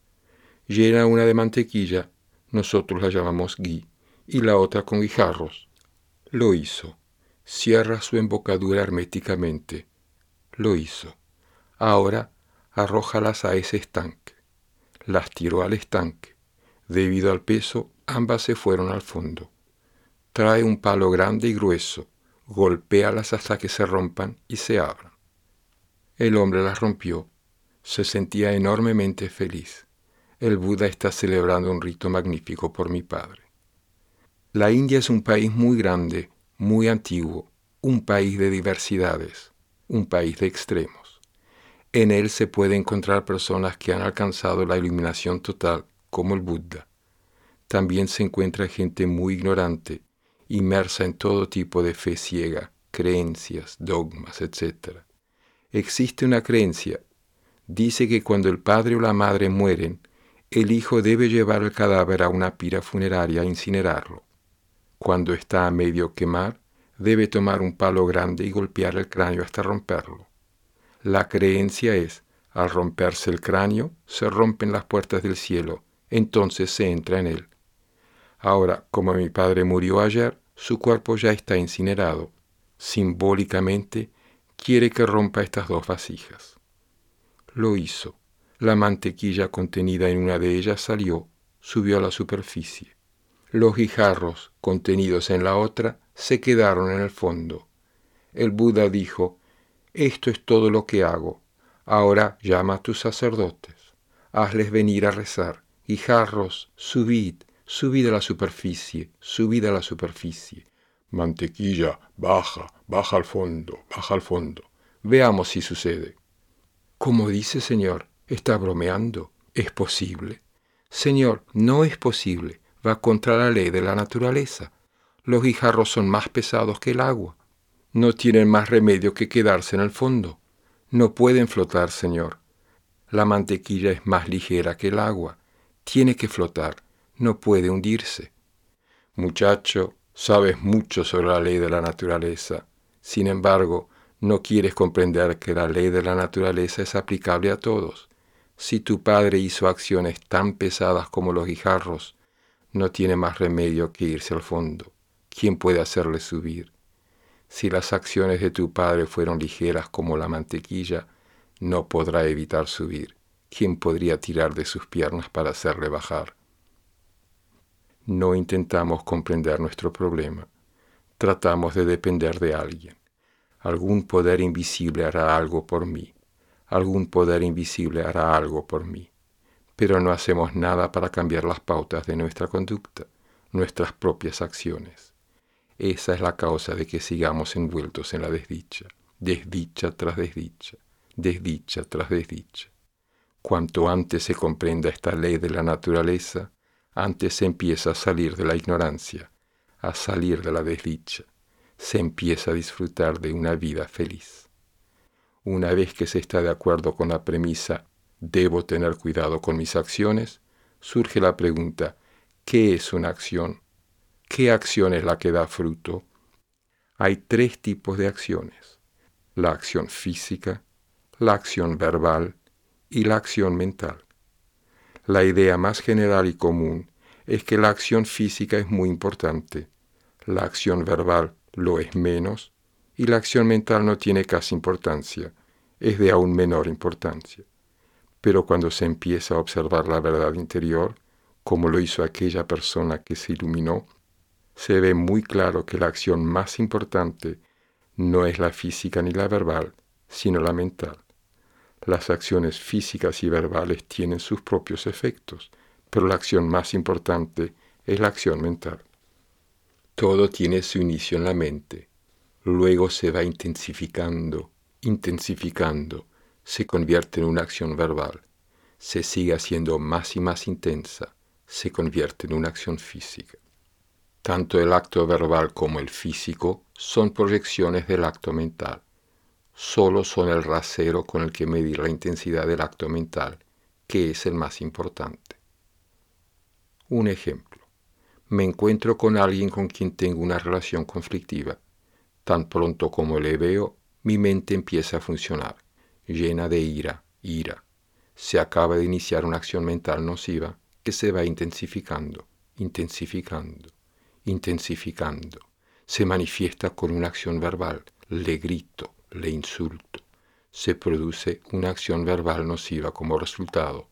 Llena una de mantequilla, nosotros la llamamos ghee, y la otra con guijarros. Lo hizo. Cierra su embocadura herméticamente. Lo hizo. Ahora arrójalas a ese estanque. Las tiró al estanque. Debido al peso, ambas se fueron al fondo. Trae un palo grande y grueso, golpéalas hasta que se rompan y se abran. El hombre las rompió. Se sentía enormemente feliz. El Buda está celebrando un rito magnífico por mi padre. La India es un país muy grande, muy antiguo, un país de diversidades, un país de extremos. En él se puede encontrar personas que han alcanzado la iluminación total, como el Buda. También se encuentra gente muy ignorante, inmersa en todo tipo de fe ciega, creencias, dogmas, etcétera. Existe una creencia. Dice que cuando el padre o la madre mueren, el hijo debe llevar el cadáver a una pira funeraria e incinerarlo. Cuando está a medio quemar, debe tomar un palo grande y golpear el cráneo hasta romperlo. La creencia es, al romperse el cráneo, se rompen las puertas del cielo, entonces se entra en él. Ahora, como mi padre murió ayer, su cuerpo ya está incinerado. Simbólicamente, quiere que rompa estas dos vasijas. Lo hizo. La mantequilla contenida en una de ellas salió, subió a la superficie. Los guijarros contenidos en la otra se quedaron en el fondo. El Buda dijo, esto es todo lo que hago. Ahora llama a tus sacerdotes. Hazles venir a rezar. Guijarros, subid, subid a la superficie, subid a la superficie. Mantequilla, baja, baja al fondo, baja al fondo. Veamos si sucede. ¿Cómo dice, señor? ¿Está bromeando? ¿Es posible? Señor, no es posible. Va contra la ley de la naturaleza. Los guijarros son más pesados que el agua. No tienen más remedio que quedarse en el fondo. No pueden flotar, señor. La mantequilla es más ligera que el agua. Tiene que flotar. No puede hundirse. Muchacho, sabes mucho sobre la ley de la naturaleza. Sin embargo, no quieres comprender que la ley de la naturaleza es aplicable a todos. Si tu padre hizo acciones tan pesadas como los guijarros, no tiene más remedio que irse al fondo. ¿Quién puede hacerle subir? Si las acciones de tu padre fueron ligeras como la mantequilla, no podrá evitar subir. ¿Quién podría tirar de sus piernas para hacerle bajar? No intentamos comprender nuestro problema. Tratamos de depender de alguien. Algún poder invisible hará algo por mí. Algún poder invisible hará algo por mí. Pero no hacemos nada para cambiar las pautas de nuestra conducta, nuestras propias acciones. Esa es la causa de que sigamos envueltos en la desdicha, desdicha tras desdicha, desdicha tras desdicha. Cuanto antes se comprenda esta ley de la naturaleza, antes se empieza a salir de la ignorancia, a salir de la desdicha. Se empieza a disfrutar de una vida feliz. Una vez que se está de acuerdo con la premisa «debo tener cuidado con mis acciones», surge la pregunta ¿qué es una acción? ¿Qué acción es la que da fruto? Hay tres tipos de acciones: la acción física, la acción verbal y la acción mental. La idea más general y común es que la acción física es muy importante, la acción verbal lo es menos y la acción mental no tiene casi importancia, es de aún menor importancia. Pero cuando se empieza a observar la verdad interior, como lo hizo aquella persona que se iluminó, se ve muy claro que la acción más importante No es la física ni la verbal, sino la mental. Las acciones físicas y verbales tienen sus propios efectos, pero la acción más importante es la acción mental. Todo tiene su inicio en la mente, luego se va intensificando, intensificando, se convierte en una acción verbal, se sigue haciendo más y más intensa, se convierte en una acción física. Tanto el acto verbal como el físico son proyecciones del acto mental. Solo son el rasero con el que medir la intensidad del acto mental, que es el más importante. Un ejemplo. Me encuentro con alguien con quien tengo una relación conflictiva. Tan pronto como le veo, mi mente empieza a funcionar, llena de ira, ira. Se acaba de iniciar una acción mental nociva que se va intensificando, intensificando, intensificando. Se manifiesta con una acción verbal, le grito, le insulto. Se produce una acción verbal nociva como resultado.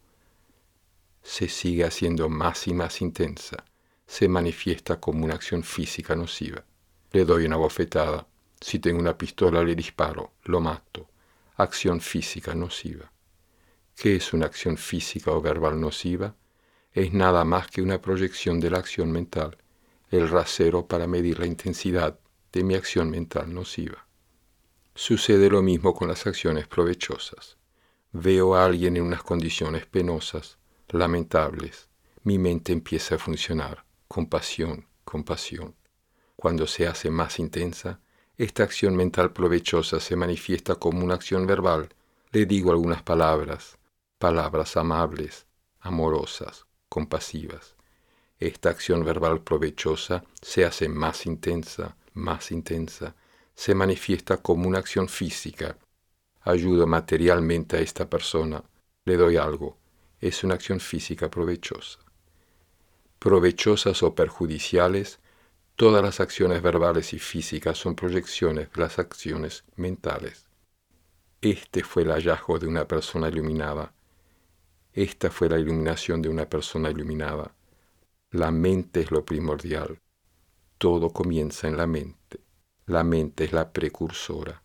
Se sigue haciendo más y más intensa. Se manifiesta como una acción física nociva. Le doy una bofetada. Si tengo una pistola le disparo, lo mato. Acción física nociva. ¿Qué es una acción física o verbal nociva? Es nada más que una proyección de la acción mental, el rasero para medir la intensidad de mi acción mental nociva. Sucede lo mismo con las acciones provechosas. Veo a alguien en unas condiciones penosas, lamentables. Mi mente empieza a funcionar, compasión, compasión. Cuando se hace más intensa, esta acción mental provechosa se manifiesta como una acción verbal. Le digo algunas palabras, palabras amables, amorosas, compasivas. Esta acción verbal provechosa se hace más intensa, más intensa. Se manifiesta como una acción física. Ayudo materialmente a esta persona, le doy algo. Es una acción física provechosa. Provechosas o perjudiciales, todas las acciones verbales y físicas son proyecciones de las acciones mentales. Este fue el hallazgo de una persona iluminada. Esta fue la iluminación de una persona iluminada. La mente es lo primordial. Todo comienza en la mente. La mente es la precursora.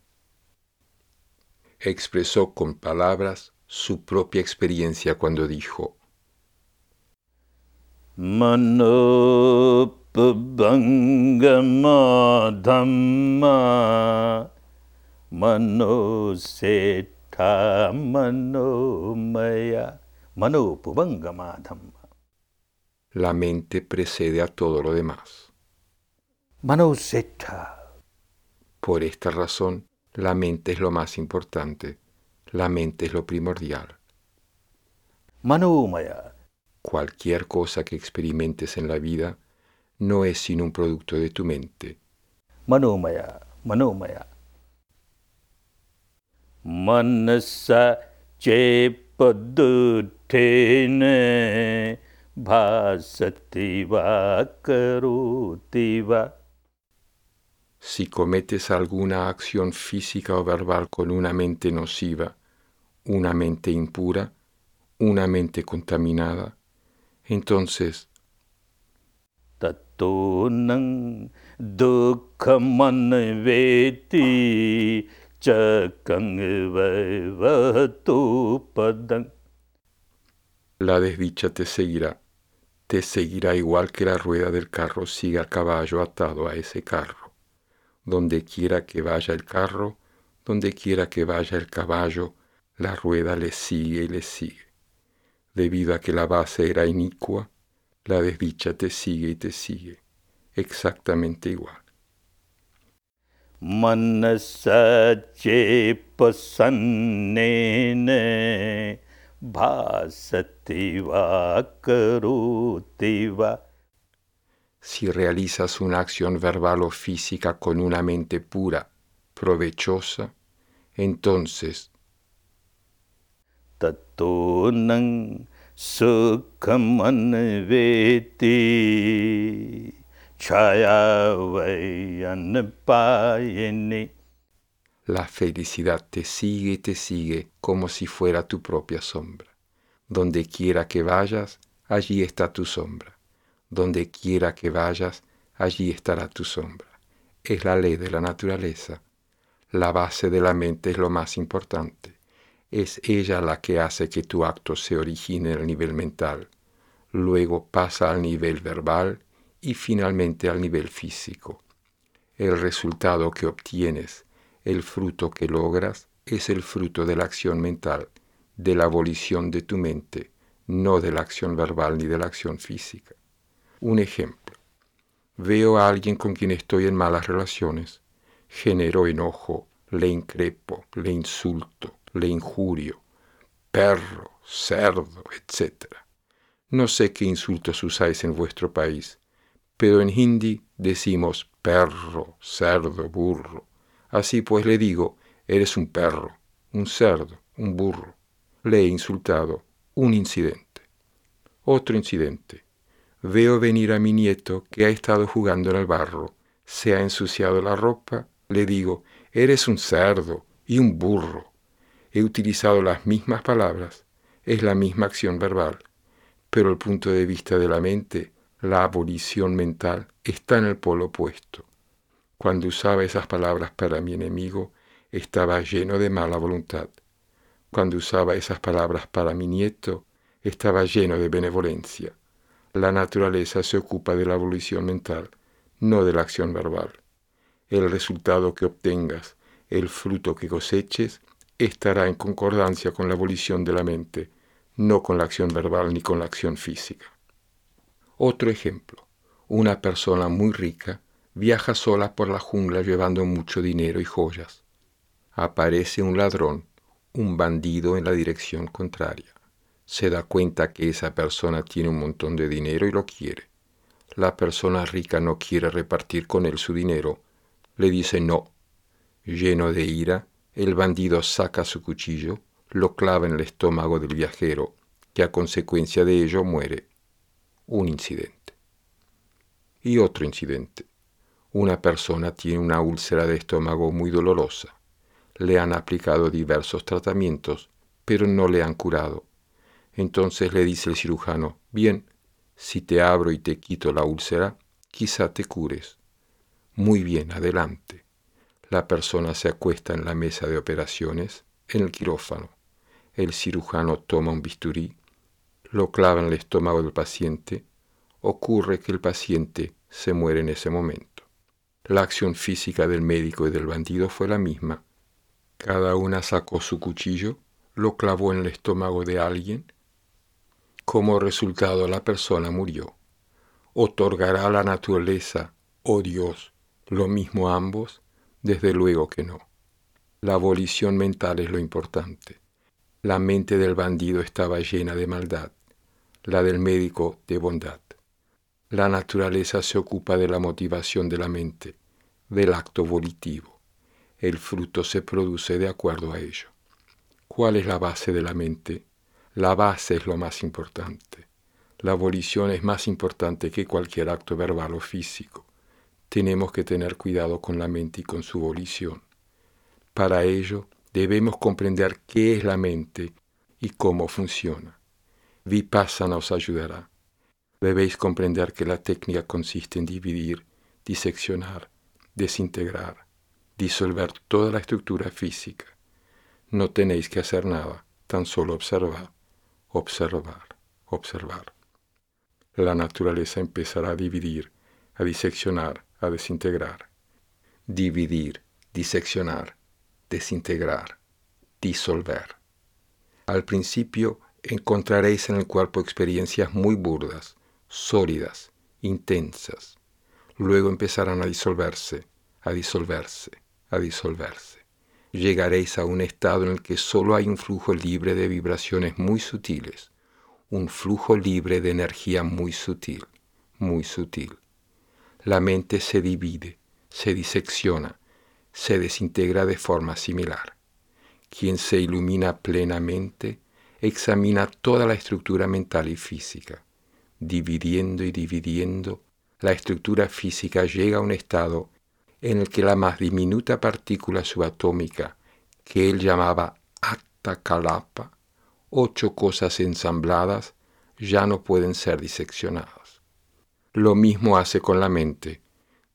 Expresó con palabras su propia experiencia cuando dijo: Manopabangama dhamma manosetta manomaya manopabangama dhamma. La mente precede a todo lo demás. Manosetta. Por esta razón, la mente es lo más importante. La mente es lo primordial. Manomaya. Cualquier cosa que experimentes en la vida no es sino un producto de tu mente. Manomaya, manomaya. Manasa chepadutene bhasativa karutiva. Si cometes alguna acción física o verbal con una mente nociva, una mente impura, una mente contaminada, entonces Tatonang dukhamanveti chakang vaivatu padang. la desdicha te seguirá, te seguirá igual que la rueda del carro sigue al caballo atado a ese carro. Donde quiera que vaya el carro, donde quiera que vaya el caballo, la rueda le sigue y le sigue. Debido a que la base era inicua, la desdicha te sigue y te sigue, exactamente igual. Manasa chepasannene bhasativa karutiva. Si realizas una acción verbal o física con una mente pura, provechosa, entonces tatonang sukhamanveti chayavayanapayeni. la felicidad te sigue y te sigue como si fuera tu propia sombra. Donde quiera que vayas, allí está tu sombra. Donde quiera que vayas, allí estará tu sombra. es la ley de la naturaleza. La base de la mente es lo más importante. Es ella la que hace que tu acto se origine en el nivel mental, luego pasa al nivel verbal y finalmente al nivel físico. El resultado que obtienes, el fruto que logras, es el fruto de la acción mental, de la volición de tu mente, no de la acción verbal ni de la acción física. Un ejemplo. Veo a alguien con quien estoy en malas relaciones, genero enojo, le increpo, le insulto, le injurio, perro, cerdo, etcétera. No sé qué insultos usáis en vuestro país, pero en hindi decimos perro, cerdo, burro. Así pues le digo, eres un perro, un cerdo, un burro. Le he insultado. Un incidente. Otro incidente. Veo venir a mi nieto que ha estado jugando en el barro. Se ha ensuciado la ropa. Le digo, eres un cerdo y un burro. He utilizado las mismas palabras. Es la misma acción verbal. Pero el punto de vista de la mente, la abolición mental, está en el polo opuesto. Cuando usaba esas palabras para mi enemigo, estaba lleno de mala voluntad. Cuando usaba esas palabras para mi nieto, estaba lleno de benevolencia. La naturaleza se ocupa de la abolición mental, no de la acción verbal. El resultado que obtengas, el fruto que coseches, estará en concordancia con la abolición de la mente, no con la acción verbal ni con la acción física. Otro ejemplo. Una persona muy rica viaja sola por la jungla llevando mucho dinero y joyas. Aparece un ladrón, un bandido en la dirección contraria. Se da cuenta que esa persona tiene un montón de dinero y lo quiere. La persona rica no quiere repartir con él su dinero. Le dice no. Lleno de ira, el bandido saca su cuchillo, lo clava en el estómago del viajero, que a consecuencia de ello muere. Un incidente. Y otro incidente. Una persona tiene una úlcera de estómago muy dolorosa. Le han aplicado diversos tratamientos, pero no le han curado. Entonces le dice el cirujano, bien, si te abro y te quito la úlcera, quizá te cures. Muy bien, adelante. La persona se acuesta en la mesa de operaciones, en el quirófano. El cirujano toma un bisturí, lo clava en el estómago del paciente. Ocurre que el paciente se muere en ese momento. La acción física del médico y del bandido fue la misma. Cada una sacó su cuchillo, lo clavó en el estómago de alguien. Como resultado, la persona murió. ¿Otorgará la naturaleza, oh Dios, lo mismo a ambos? Desde luego que no. La abolición mental es lo importante. La mente del bandido estaba llena de maldad, la del médico de bondad. La naturaleza se ocupa de la motivación de la mente, del acto volitivo. El fruto se produce de acuerdo a ello. ¿Cuál es la base de la mente? La base es lo más importante. La volición es más importante que cualquier acto verbal o físico. Tenemos que tener cuidado con la mente y con su volición. Para ello, debemos comprender qué es la mente y cómo funciona. Vipassana os ayudará. Debéis comprender que la técnica consiste en dividir, diseccionar, desintegrar, disolver toda la estructura física. No tenéis que hacer nada, tan solo observar, observar, observar. La naturaleza empezará a dividir, a diseccionar, a desintegrar. Dividir, diseccionar, desintegrar, disolver. Al principio encontraréis en el cuerpo experiencias muy burdas, sólidas, intensas. Luego empezarán a disolverse, a disolverse, a disolverse. Llegaréis a un estado en el que solo hay un flujo libre de vibraciones muy sutiles, un flujo libre de energía muy sutil, muy sutil. La mente se divide, se disecciona, se desintegra de forma similar. Quien se ilumina plenamente examina toda la estructura mental y física. Dividiendo y dividiendo, la estructura física llega a un estado en el que la más diminuta partícula subatómica, que él llamaba Atta Kalapa, ocho cosas ensambladas, ya no pueden ser diseccionadas. Lo mismo hace con la mente.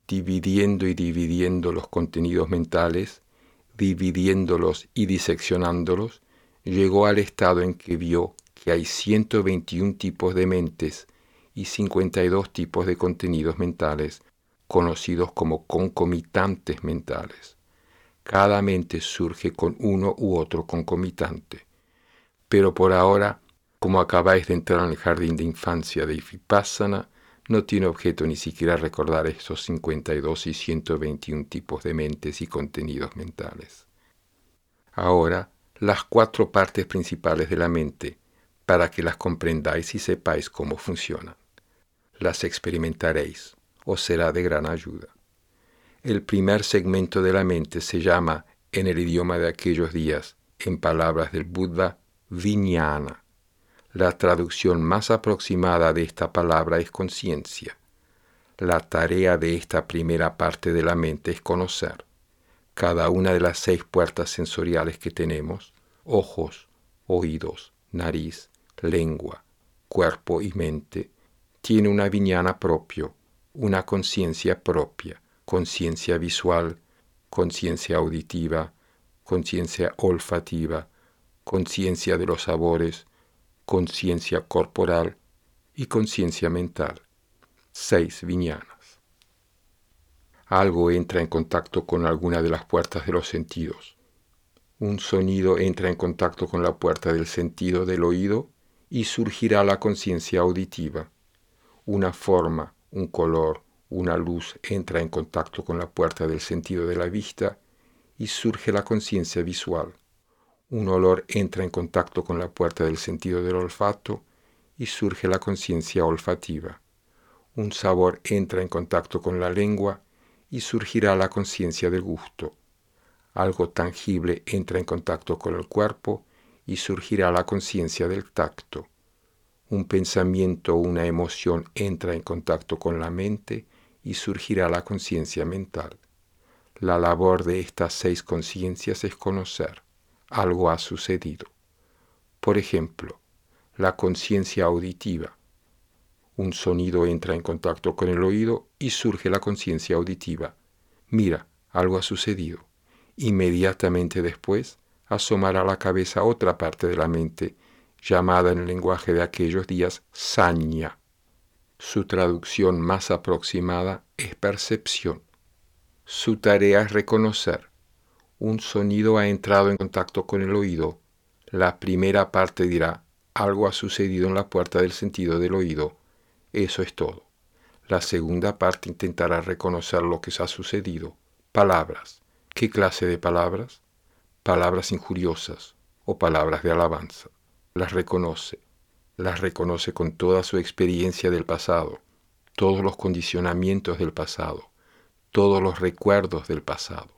dividiendo y dividiendo los contenidos mentales, dividiéndolos y diseccionándolos, llegó al estado en que vio que hay ciento veintiún tipos de mentes y cincuenta y dos tipos de contenidos mentales, conocidos como concomitantes mentales. Cada mente surge con uno u otro concomitante. Pero por ahora, como acabáis de entrar en el jardín de infancia de Vipassana, no tiene objeto ni siquiera recordar esos cincuenta y dos y ciento veintiún tipos de mentes y contenidos mentales. Ahora, las cuatro partes principales de la mente, para que las comprendáis y sepáis cómo funcionan. Las experimentaréis, os será de gran ayuda. El primer segmento de la mente se llama, en el idioma de aquellos días, en palabras del Buda, Vijnana. La traducción más aproximada de esta palabra es conciencia. La tarea de esta primera parte de la mente es conocer. Cada una de las seis puertas sensoriales que tenemos, ojos, oídos, nariz, lengua, cuerpo y mente, tiene una vijnana propio, una conciencia propia, conciencia visual, conciencia auditiva, conciencia olfativa, conciencia de los sabores, conciencia corporal y conciencia mental. Seis vijnanas. Algo entra en contacto con alguna de las puertas de los sentidos. Un sonido entra en contacto con la puerta del sentido del oído y surgirá la conciencia auditiva. Una forma, un color, una luz entra en contacto con la puerta del sentido de la vista y surge la conciencia visual. Un olor entra en contacto con la puerta del sentido del olfato y surge la conciencia olfativa. Un sabor entra en contacto con la lengua y surgirá la conciencia del gusto. Algo tangible entra en contacto con el cuerpo y surgirá la conciencia del tacto. Un pensamiento o una emoción entra en contacto con la mente y surgirá la conciencia mental. La labor de estas seis conciencias es conocer. Algo ha sucedido. Por ejemplo, la conciencia auditiva. Un sonido entra en contacto con el oído y surge la conciencia auditiva. Mira, algo ha sucedido. Inmediatamente después, asomará a la cabeza otra parte de la mente, llamada en el lenguaje de aquellos días saña. Su traducción más aproximada es percepción. Su tarea es reconocer. Un sonido ha entrado en contacto con el oído. La primera parte dirá, algo ha sucedido en la puerta del sentido del oído. Eso es todo. La segunda parte intentará reconocer lo que ha sucedido. Palabras. ¿Qué clase de palabras? Palabras injuriosas o palabras de alabanza. Las reconoce. Las reconoce con toda su experiencia del pasado, todos los condicionamientos del pasado, todos los recuerdos del pasado.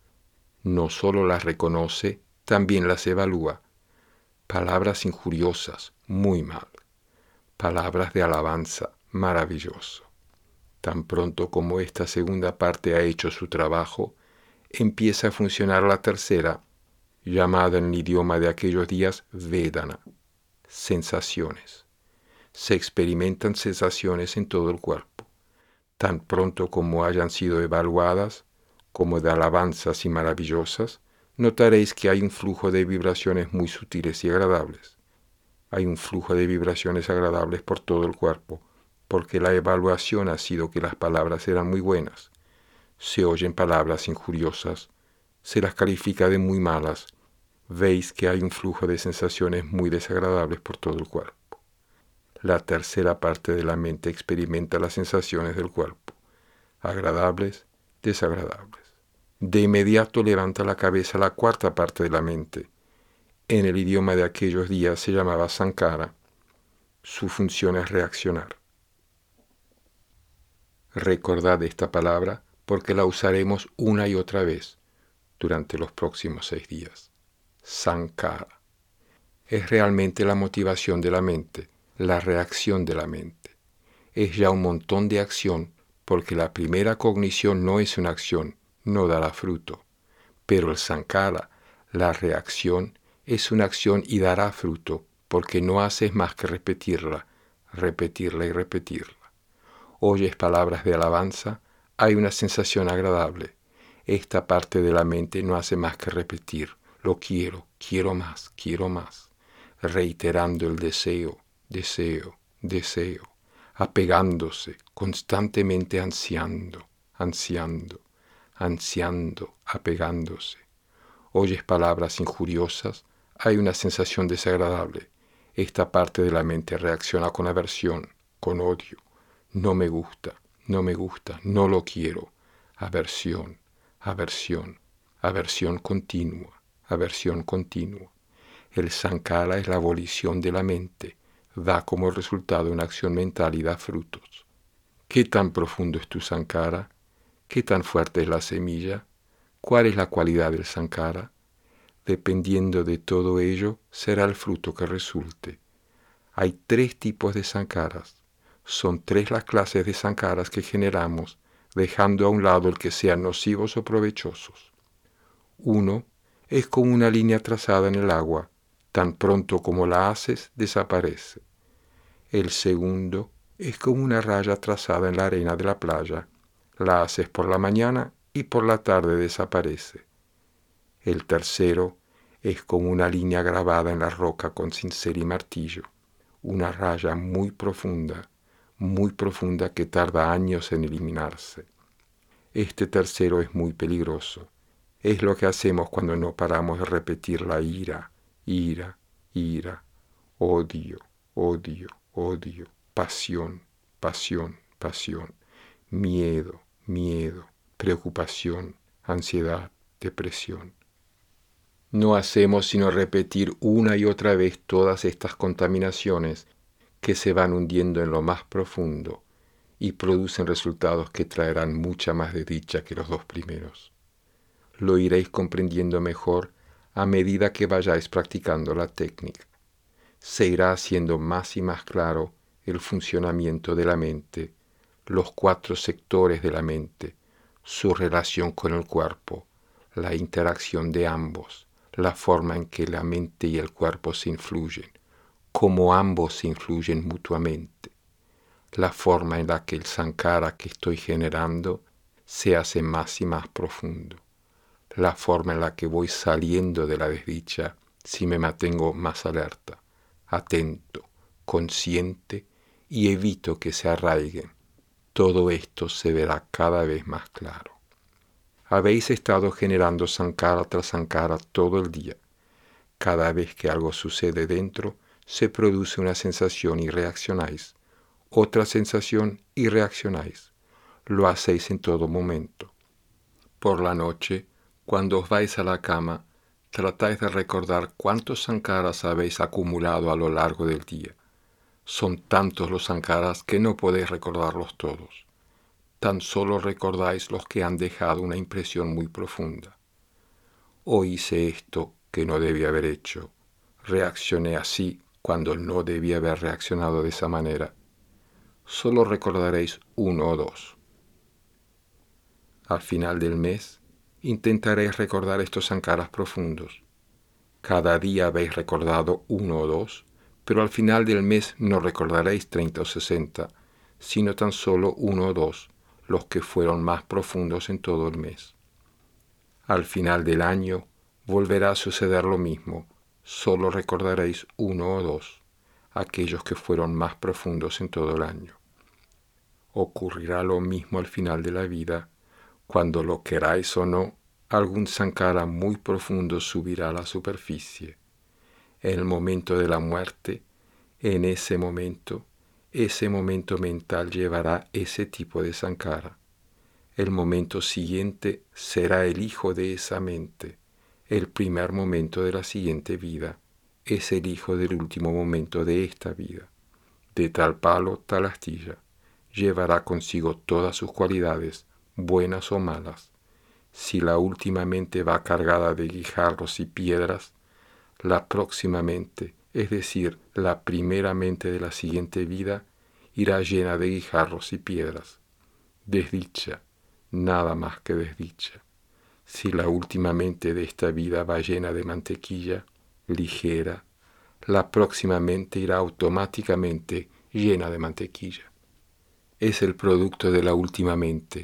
No solo las reconoce, también las evalúa. Palabras injuriosas, muy mal. Palabras de alabanza, maravilloso. Tan pronto como esta segunda parte ha hecho su trabajo, empieza a funcionar la tercera, llamada en el idioma de aquellos días Vedana. Sensaciones. Se experimentan sensaciones en todo el cuerpo. Tan pronto como hayan sido evaluadas, como de alabanzas y maravillosas, notaréis que hay un flujo de vibraciones muy sutiles y agradables. Hay un flujo de vibraciones agradables por todo el cuerpo, porque la evaluación ha sido que las palabras eran muy buenas. Se oyen palabras injuriosas, se las califica de muy malas. Veis que hay un flujo de sensaciones muy desagradables por todo el cuerpo. La tercera parte de la mente experimenta las sensaciones del cuerpo, agradables, desagradables. De inmediato levanta la cabeza la cuarta parte de la mente. En el idioma de aquellos días se llamaba Sankara. Su función es reaccionar. Recordad esta palabra porque la usaremos una y otra vez durante los próximos seis días. Sankara. Es realmente la motivación de la mente, la reacción de la mente. Es ya un montón de acción porque la primera cognición no es una acción, no dará fruto. Pero el Sankara, la reacción, es una acción y dará fruto porque no haces más que repetirla, repetirla y repetirla. Oyes palabras de alabanza, hay una sensación agradable. Esta parte de la mente no hace más que repetir, lo quiero, quiero más, quiero más, reiterando el deseo, deseo, deseo, apegándose, constantemente ansiando, ansiando, ansiando, apegándose. Oyes palabras injuriosas, hay una sensación desagradable. Esta parte de la mente reacciona con aversión, con odio. No me gusta, no me gusta, no lo quiero. Aversión, aversión, aversión continua, aversión continua. El sankhara es la volición de la mente, da como resultado una acción mental y da frutos. ¿Qué tan profundo es tu sankhara? ¿Qué tan fuerte es la semilla? ¿Cuál es la cualidad del sankhara? Dependiendo de todo ello, será el fruto que resulte. Hay tres tipos de sankharas. Son tres las clases de sankharas que generamos, dejando a un lado el que sean nocivos o provechosos. Uno es como una línea trazada en el agua, tan pronto como la haces, desaparece. El segundo es como una raya trazada en la arena de la playa, la haces por la mañana y por la tarde desaparece. El tercero es como una línea grabada en la roca con cincel y martillo, una raya muy profunda, muy profunda que tarda años en eliminarse. Este tercero es muy peligroso. Es lo que hacemos cuando no paramos de repetir la ira, ira, ira, odio, odio, odio, pasión, pasión, pasión, miedo, miedo, preocupación, ansiedad, depresión. No hacemos sino repetir una y otra vez todas estas contaminaciones que se van hundiendo en lo más profundo y producen resultados que traerán mucha más desdicha que los dos primeros. Lo iréis comprendiendo mejor a medida que vayáis practicando la técnica. Se irá haciendo más y más claro el funcionamiento de la mente, los cuatro sectores de la mente, su relación con el cuerpo, la interacción de ambos, la forma en que la mente y el cuerpo se influyen, cómo ambos se influyen mutuamente, la forma en la que el sankhara que estoy generando se hace más y más profundo, la forma en la que voy saliendo de la desdicha si me mantengo más alerta, atento, consciente y evito que se arraiguen. Todo esto se verá cada vez más claro. Habéis estado generando sankhara tras sankhara todo el día. Cada vez que algo sucede dentro, se produce una sensación y reaccionáis. Otra sensación y reaccionáis. Lo hacéis en todo momento. Por la noche, cuando os vais a la cama, tratáis de recordar cuántos sankharas habéis acumulado a lo largo del día. Son tantos los sankharas que no podéis recordarlos todos. Tan solo recordáis los que han dejado una impresión muy profunda. Hoy hice esto que no debía haber hecho. Reaccioné así cuando no debía haber reaccionado de esa manera. Solo recordaréis uno o dos. Al final del mes, intentaréis recordar estos sankharas profundos. Cada día habéis recordado uno o dos, pero al final del mes no recordaréis treinta o sesenta, sino tan solo uno o dos, los que fueron más profundos en todo el mes. Al final del año volverá a suceder lo mismo, solo recordaréis uno o dos, aquellos que fueron más profundos en todo el año. Ocurrirá lo mismo al final de la vida, cuando lo queráis o no, algún sankhara muy profundo subirá a la superficie. En el momento de la muerte, en ese momento, ese momento mental llevará ese tipo de sankhara. El momento siguiente será el hijo de esa mente. El primer momento de la siguiente vida es el hijo del último momento de esta vida. De tal palo, tal astilla. Llevará consigo todas sus cualidades, buenas o malas. Si la última mente va cargada de guijarros y piedras, la próxima mente, es decir, la primera mente de la siguiente vida, irá llena de guijarros y piedras. Desdicha, nada más que desdicha. Si la última mente de esta vida va llena de mantequilla, ligera, la próxima mente irá automáticamente llena de mantequilla. Es el producto de la última mente,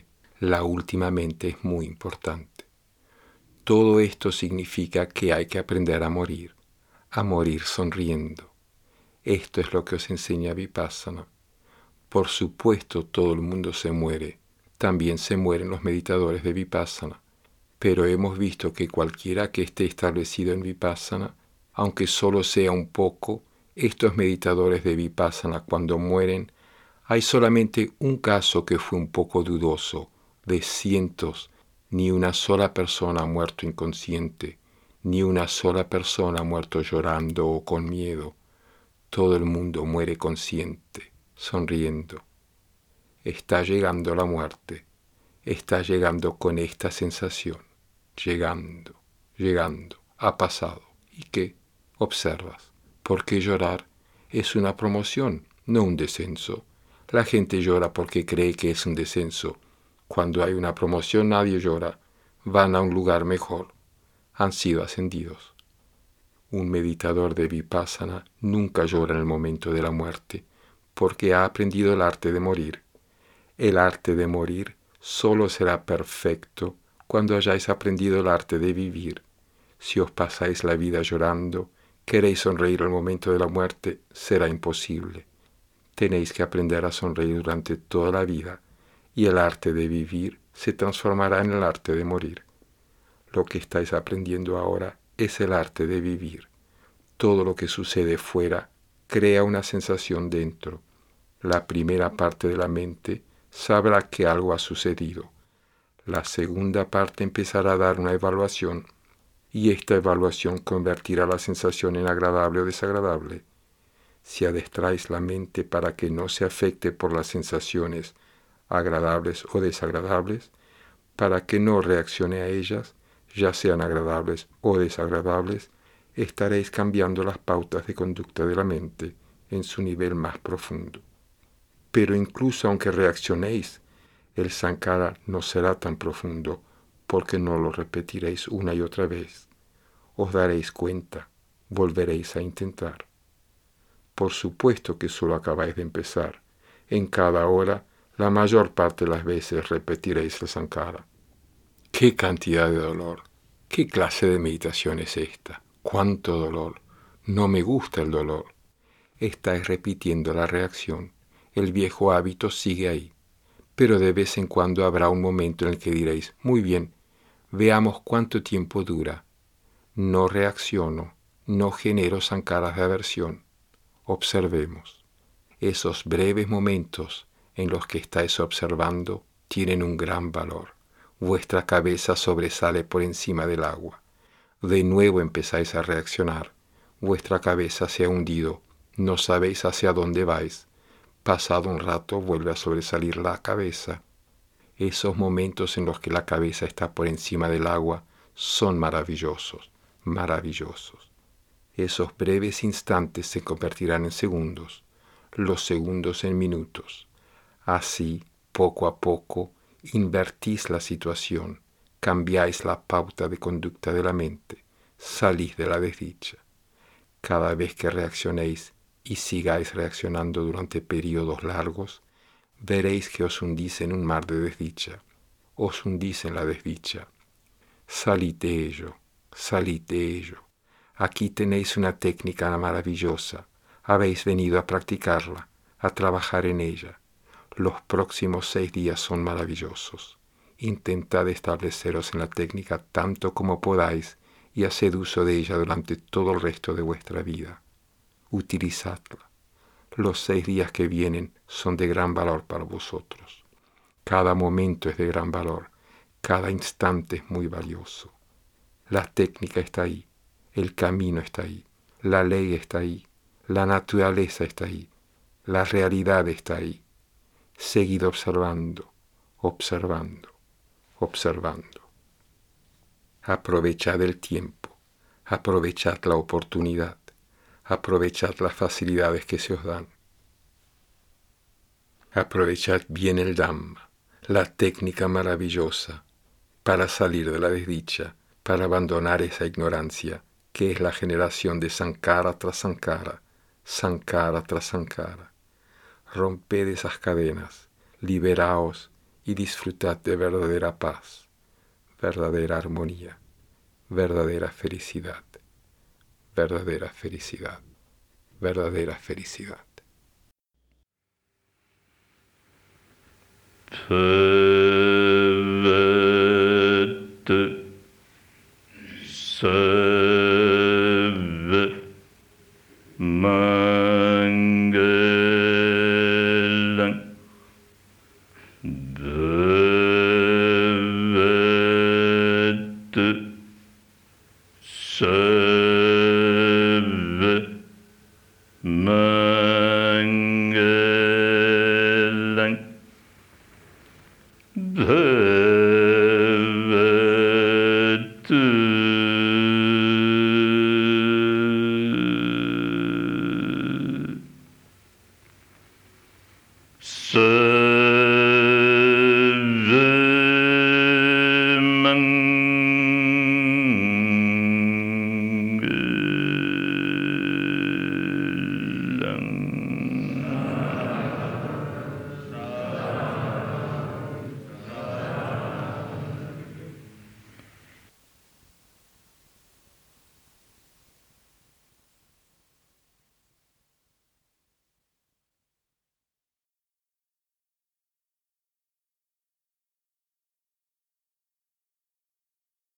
La última mente es muy importante. Todo esto significa que hay que aprender a morir, a morir sonriendo. Esto es lo que os enseña Vipassana. Por supuesto, todo el mundo se muere. También se mueren los meditadores de Vipassana. Pero hemos visto que cualquiera que esté establecido en Vipassana, aunque solo sea un poco, estos meditadores de Vipassana cuando mueren, hay solamente un caso que fue un poco dudoso. De cientos, ni una sola persona ha muerto inconsciente, ni una sola persona ha muerto llorando o con miedo. Todo el mundo muere consciente, sonriendo. Está llegando la muerte, está llegando con esta sensación, llegando, llegando, ha pasado. ¿Y qué? Observas. ¿Por qué llorar? Es una promoción, no un descenso. La gente llora porque cree que es un descenso. Cuando hay una promoción nadie llora, van a un lugar mejor, han sido ascendidos. Un meditador de Vipassana nunca llora en el momento de la muerte, porque ha aprendido el arte de morir. El arte de morir solo será perfecto cuando hayáis aprendido el arte de vivir. Si os pasáis la vida llorando, queréis sonreír al momento de la muerte, será imposible. Tenéis que aprender a sonreír durante toda la vida, y el arte de vivir se transformará en el arte de morir. Lo que estáis aprendiendo ahora es el arte de vivir. Todo lo que sucede fuera crea una sensación dentro. La primera parte de la mente sabrá que algo ha sucedido. La segunda parte empezará a dar una evaluación, y esta evaluación convertirá la sensación en agradable o desagradable. Si adestráis la mente para que no se afecte por las sensaciones agradables o desagradables, para que no reaccione a ellas, ya sean agradables o desagradables, estaréis cambiando las pautas de conducta de la mente en su nivel más profundo. Pero incluso aunque reaccionéis, el sankhara no será tan profundo porque no lo repetiréis una y otra vez. Os daréis cuenta, volveréis a intentar. Por supuesto que solo acabáis de empezar. En cada hora, la mayor parte de las veces repetiréis el sankhara. ¡Qué cantidad de dolor! ¿Qué clase de meditación es esta? ¡Cuánto dolor! No me gusta el dolor. Estáis repitiendo la reacción. El viejo hábito sigue ahí. Pero de vez en cuando habrá un momento en el que diréis, muy bien, veamos cuánto tiempo dura. No reacciono, no genero sankharas de aversión. Observemos. Esos breves momentos en los que estáis observando tienen un gran valor. Vuestra cabeza sobresale por encima del agua. De nuevo empezáis a reaccionar. Vuestra cabeza se ha hundido. No sabéis hacia dónde vais. Pasado un rato vuelve a sobresalir la cabeza. Esos momentos en los que la cabeza está por encima del agua son maravillosos, maravillosos. Esos breves instantes se convertirán en segundos, los segundos en minutos. Así, poco a poco, invertís la situación, cambiáis la pauta de conducta de la mente, salís de la desdicha. Cada vez que reaccionéis y sigáis reaccionando durante periodos largos, veréis que os hundís en un mar de desdicha, os hundís en la desdicha. Salid de ello, salid de ello. Aquí tenéis una técnica maravillosa, habéis venido a practicarla, a trabajar en ella. Los próximos seis días son maravillosos. Intentad estableceros en la técnica tanto como podáis y haced uso de ella durante todo el resto de vuestra vida. Utilizadla. Los seis días que vienen son de gran valor para vosotros. Cada momento es de gran valor, cada instante es muy valioso. La técnica está ahí, el camino está ahí, la ley está ahí, la naturaleza está ahí, la realidad está ahí. Seguid observando, observando, observando. Aprovechad el tiempo, aprovechad la oportunidad, aprovechad las facilidades que se os dan. Aprovechad bien el Dhamma, la técnica maravillosa, para salir de la desdicha, para abandonar esa ignorancia, que es la generación de sankhara tras sankhara, sankhara tras sankhara. Romped esas cadenas, liberaos y disfrutad de verdadera paz, verdadera armonía, verdadera felicidad, verdadera felicidad, verdadera felicidad. Bhagavad Sarva Mangalam Bhagavad Sarva Mangalam